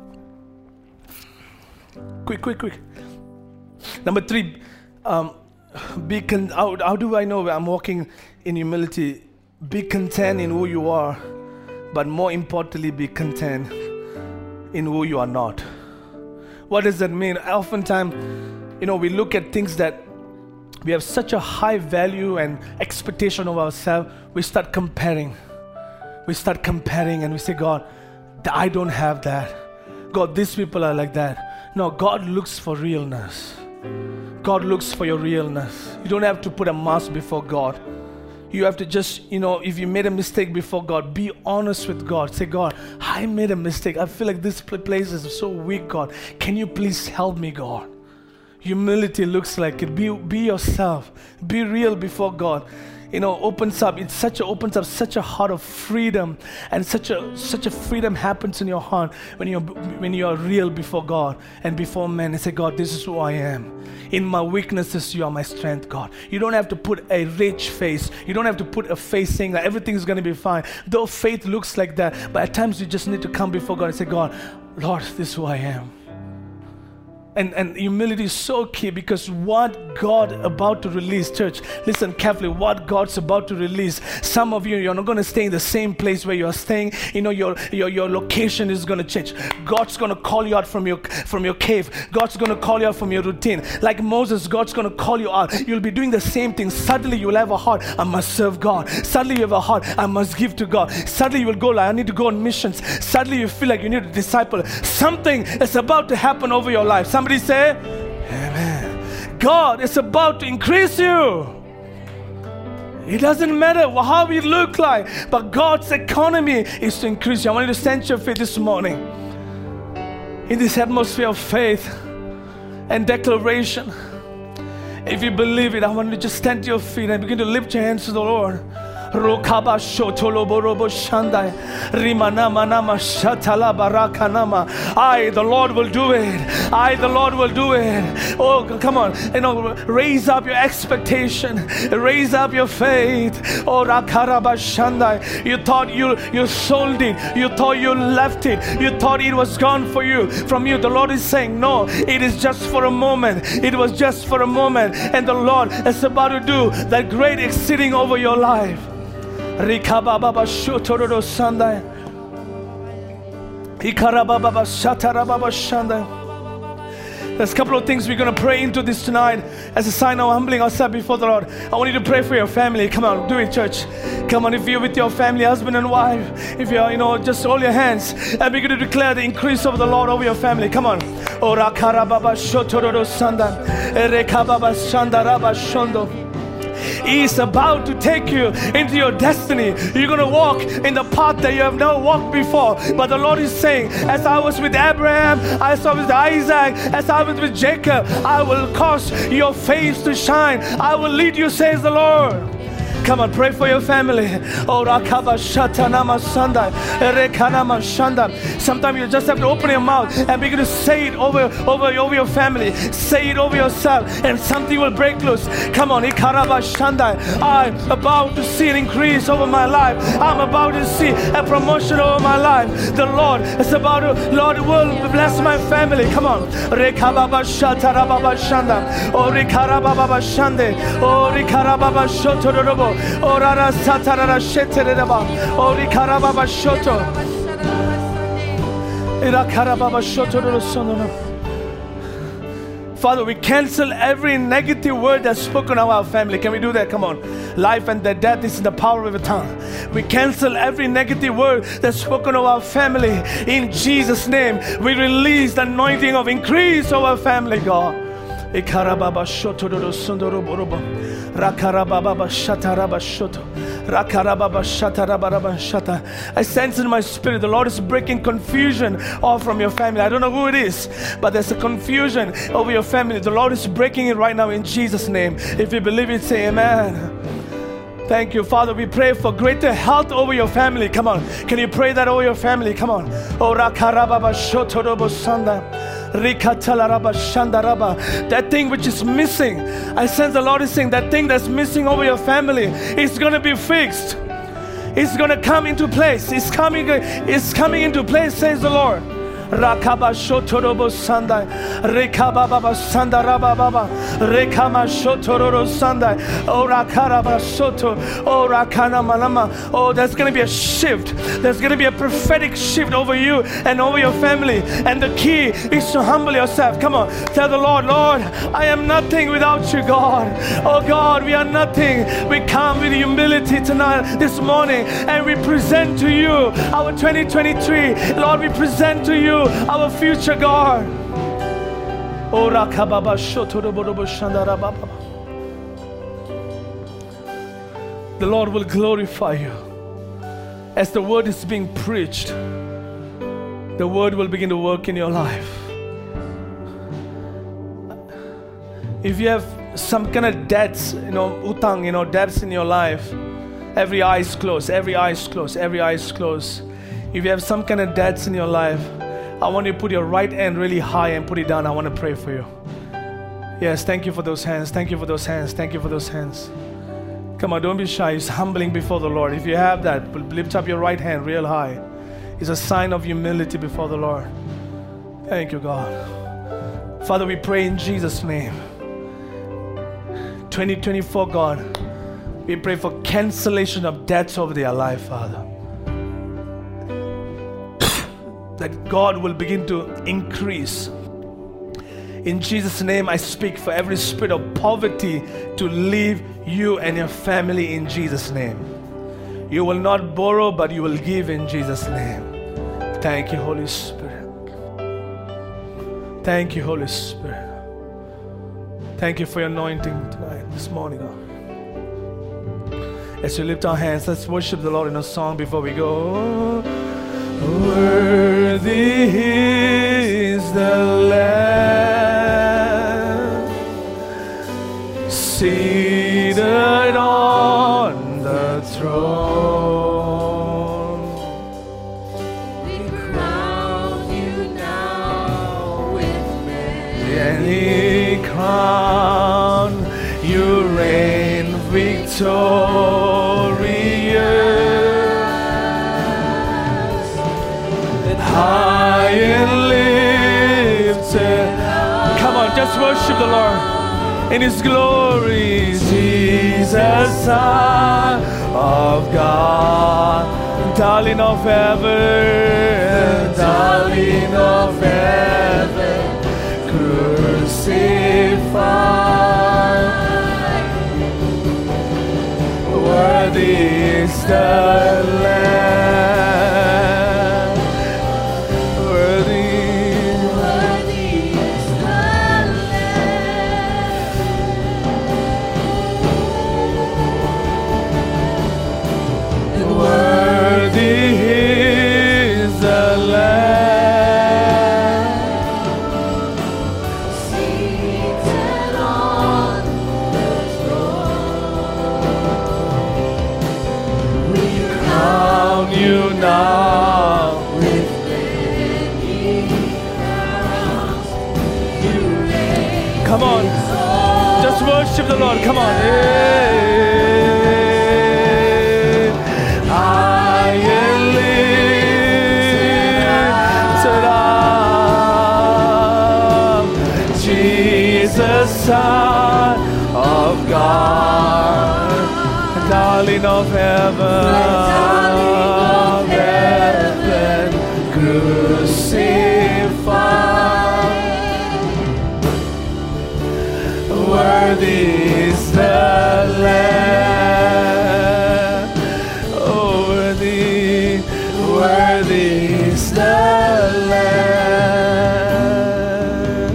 Quick, quick, quick. Number three, um, Be con- how, how do I know I'm walking in humility? Be content in who you are, but more importantly, be content in who you are not. What does that mean? Oftentimes, you know, we look at things that we have such a high value and expectation of ourselves, we start comparing. We start comparing and we say, God, I don't have that. God, these people are like that. No, God looks for realness. God looks for your realness. You don't have to put a mask before God. You have to just, you know, if you made a mistake before God, be honest with God. Say, God, I made a mistake. I feel like this place is so weak, God. Can you please help me, God? Humility looks like it. Be, be yourself. Be real before God. You know, opens up. It's such a opens up such a heart of freedom, and such a such a freedom happens in your heart when you when you are real before God and before men. And say, God, this is who I am. In my weaknesses, you are my strength, God. You don't have to put a rich face. You don't have to put a face saying that everything's going to be fine. Though faith looks like that, but at times you just need to come before God and say, God, Lord, this is who I am. And, and humility is so key, because what God about to release, church, listen carefully, what God's about to release, some of you, you're not going to stay in the same place where you're staying. You know, your, your, your location is going to change. God's going to call you out from your, from your cave. God's going to call you out from your routine. Like Moses, God's going to call you out. You'll be doing the same thing. Suddenly you'll have a heart, I must serve God. Suddenly you have a heart, I must give to God. Suddenly you will go like, I need to go on missions. Suddenly you feel like you need to disciple. Something is about to happen over your life. Somebody say, amen. God is about to increase you. It doesn't matter how we look like, but God's economy is to increase you. I want you to stand your feet this morning in this atmosphere of faith and declaration. If you believe it, I want you to just stand to your feet and begin to lift your hands to the Lord. Rokaba shotoloborobo shandai rimanama nama shatala barakanama. I, the Lord, will do it. I, the Lord, will do it. Oh, come on, you know, raise up your expectation, raise up your faith. Oh, rakaraba shandai. You thought you you sold it, you thought you left it, you thought it was gone for you, from you. The Lord is saying, no, it is just for a moment. It was just for a moment, and the Lord is about to do that great exceeding over your life. Rikababa shotoro sandai. Ikarababa shatarababa shandai. There's a couple of things we're going to pray into this tonight as a sign of humbling ourselves before the Lord. I want you to pray for your family. Come on, do it, church. Come on, if you're with your family, husband and wife, if you're, you know, just hold your hands and begin to declare the increase of the Lord over your family. Come on. Ora karababa shotoro sandai. Erekababa shandaraba shondo. He is about to take you into your destiny. You're going to walk in the path that you have never walked before. But the Lord is saying, as I was with Abraham, as I was with Isaac, as I was with Jacob, I will cause your face to shine. I will lead you, says the Lord. Come on, pray for your family. Oh, rakaba shatanama sandai, rekanama shanda. Sometimes you just have to open your mouth and begin to say it over, over, over your family. Say it over yourself, and something will break loose. Come on, ikaraba shandai. I'm about to see an increase over my life. I'm about to see a promotion over my life. The Lord is about to, Lord will bless my family. Come on, rekababa shatarababa shanda. Oh, rikarababa shande. Oh, rikarababa shotorobo. Orara satarara shetereba. Ori karababa shoto. Ira karababa shoto rosono. Father, we cancel every negative word that's spoken of our family. Can we do that? Come on. Life and the death is in the power of the tongue. We cancel every negative word that's spoken of our family. In Jesus' name, we release the anointing of increase of our family, God. Ikarababa shoto rosondoro borobo. Rakarababa shataraba shoto. Rakarababa shatarababa shata. I sense in my spirit the Lord is breaking confusion off from your family. I don't know who it is, but there's a confusion over your family. The Lord is breaking it right now in Jesus' name. If you believe it, say amen. Thank you, Father. We pray for greater health over your family. Come on. Can you pray that over your family? Come on. Oh, rakarababa shoto robo sanda. That thing which is missing, I sense the Lord is saying that thing that's missing over your family is going to be fixed. It's going to come into place. It's coming, it's coming into place, says the Lord. Rakaba Shotorobo Sandai, Rekababa Sandaraba Baba, Rekama Shotororo Sandai, Oh Rakaraba Soto, Oh Rakana Malama. Oh, there's going to be a shift. There's going to be a prophetic shift over you and over your family. And the key is to humble yourself. Come on, tell the Lord, Lord, I am nothing without you, God. Oh God, we are nothing. We come with humility tonight, this morning, and we present to you our twenty twenty-three. Lord, we present to you our future, God. Oh, Rakababa Shotorobo Shandarababa. The Lord will glorify you. As the word is being preached, the word will begin to work in your life. If you have some kind of debts, you know, utang, you know, debts in your life, every eye is closed, every eye is closed, every eye is closed. If you have some kind of debts in your life, I want you to put your right hand really high and put it down. I want to pray for you. Yes, thank you for those hands. Thank you for those hands. Thank you for those hands. Come on, don't be shy. It's humbling before the Lord. If you have that, lift up your right hand real high. It's a sign of humility before the Lord. Thank you, God. Father, we pray in Jesus' name. twenty twenty-four, God, we pray for cancellation of debts over their life, Father. That God will begin to increase. In Jesus' name, I speak for every spirit of poverty to leave you and your family in Jesus' name. You will not borrow, but you will give in Jesus' name. Thank you, Holy Spirit. Thank you, Holy Spirit. Thank you for your anointing tonight, this morning, God. As we lift our hands, let's worship the Lord in a song before we go. Worthy is the Lamb, seated on the throne. We crown you now with many. Any crown, you reign victorious, high and lifted. Come on, just worship the Lord in His glory. Jesus, Son of God, darling of heaven, darling of heaven, crucified. Worthy is the Lamb. Worthy, Worthy is the Lamb. worthy is the Lamb. Seated on the throne. We Crown you now. with many crowns. You reign. Come on, just worship the Lord. Come on. Yeah. I am lifted up, Jesus, Son of God, darling of heaven, heaven, crucified. Worthy is the Lamb. Oh, worthy, worthy is the Lamb.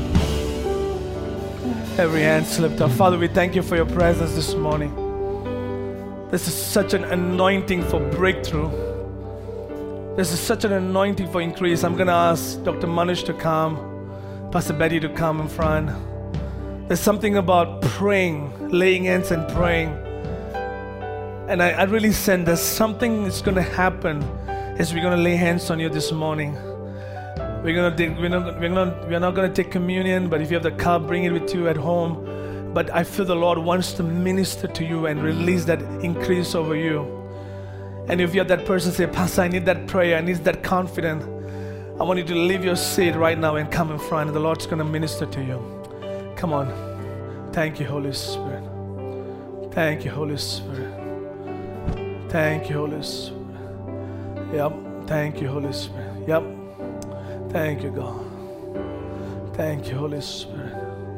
Every hand slipped up. Father, we thank you for your presence this morning. This is such an anointing for breakthrough. This is such an anointing for increase. I'm going to ask Doctor Manish to come, Pastor Betty to come in front. There's something about praying, laying hands and praying. And I, I really sense there's something that's going to happen as we're going to lay hands on you this morning. We're going to we're not we're not we're not going to take communion, but if you have the cup, bring it with you at home. But I feel the Lord wants to minister to you and release that increase over you. And if you're that person, say, Pastor, I need that prayer, I need that confidence. I want you to leave your seat right now and come in front, and the Lord's going to minister to you. Come on. Thank you, Holy Spirit. Thank you, Holy Spirit. Thank you, Holy Spirit. Yep. Thank you, Holy Spirit. Yep. Thank you, God. Thank you, Holy Spirit.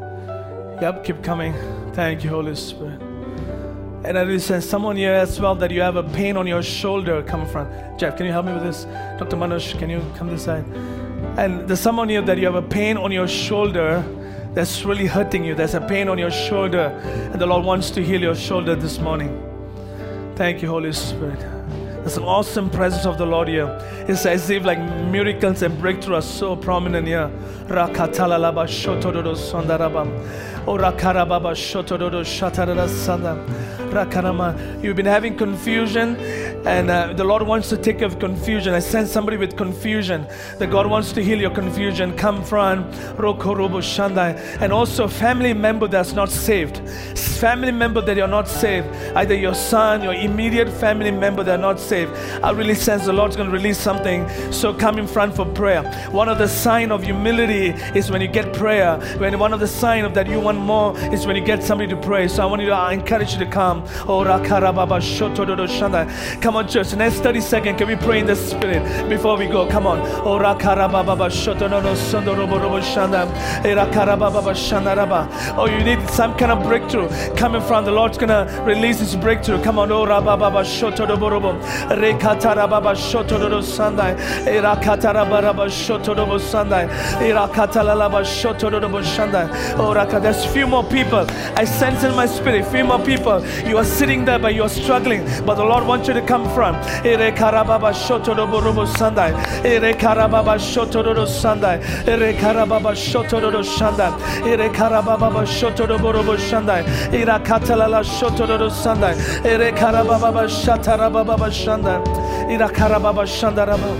Yep, keep coming. Thank you, Holy Spirit. And I really sense someone here as well that you have a pain on your shoulder. Come in front. Jeff, can you help me with this? Doctor Manoj, can you come this side? And there's someone here that you have a pain on your shoulder that's really hurting you. There's a pain on your shoulder, and the Lord wants to heal your shoulder this morning. Thank you, Holy Spirit. There's an awesome presence of the Lord here. It's as if like miracles and breakthrough are so prominent here. Rakatalalaba shotododo sandaraba. Oh, rakarababa shotododo shatarada sanda. Rakarama. You've been having confusion, and uh, the Lord wants to take care of confusion. I sense somebody with confusion, that God wants to heal your confusion. Come from Rokorobo Shandai. And also family member that's not saved. Family member that you're not saved. Either your son, your immediate family member that are not saved. I really sense the Lord's going to release something. So come in front for prayer. One of the signs of humility is when you get prayer. When one of the signs of that you want more is when you get somebody to pray. So I want you to I encourage you to come. Oh, Rakarababa Shotododo Shandai. Come on, church. Next thirty seconds, can we pray in the Spirit before we go? Come on. Oh, Rakarababa Shotododo Sondorobo Shandai. Rakarababa Shandaraba. Oh, you need some kind of breakthrough. Come in front. The Lord's gonna release His breakthrough. Come on. Oh, Rababa Shotodoborobo. Rekatarababa Shotododo Sandai. Rakatarababa Shotodobo Sandai. Rakatalaba Shotodobo Shandai. Oh, Raka. There's few more people. I sense in my spirit, few more people. You are sitting there, but you are struggling. But the Lord wants you to come from. Ere karababa shotodoborobo sandai. Ere karababa shotododo sandai. Ere karababa shotododo shandai. Ere karababa shotodoborobo shandai. Ira katalala shotododo sandai. Ere karababa shatarababa shandai. Ira karababa shandaraba.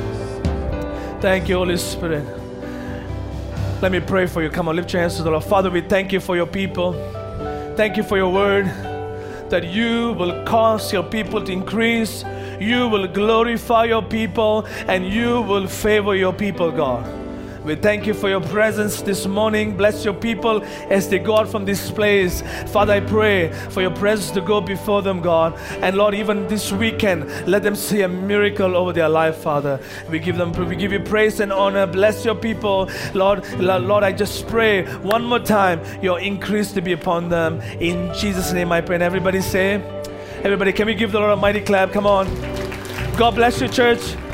Thank you, Holy Spirit. Let me pray for you. Come on, lift your hands to the Lord. Father, we thank you for your people. Thank you for your word, that you will cause your people to increase, you will glorify your people, and you will favor your people, God. We thank you for your presence this morning. Bless your people as they go out from this place. Father, I pray for your presence to go before them, God. And Lord, even this weekend, let them see a miracle over their life, Father. We give them, we give you praise and honor. Bless your people, Lord. Lord, I just pray one more time, your increase to be upon them. In Jesus' name I pray. And everybody say, everybody, can we give the Lord a mighty clap? Come on. God bless you, church.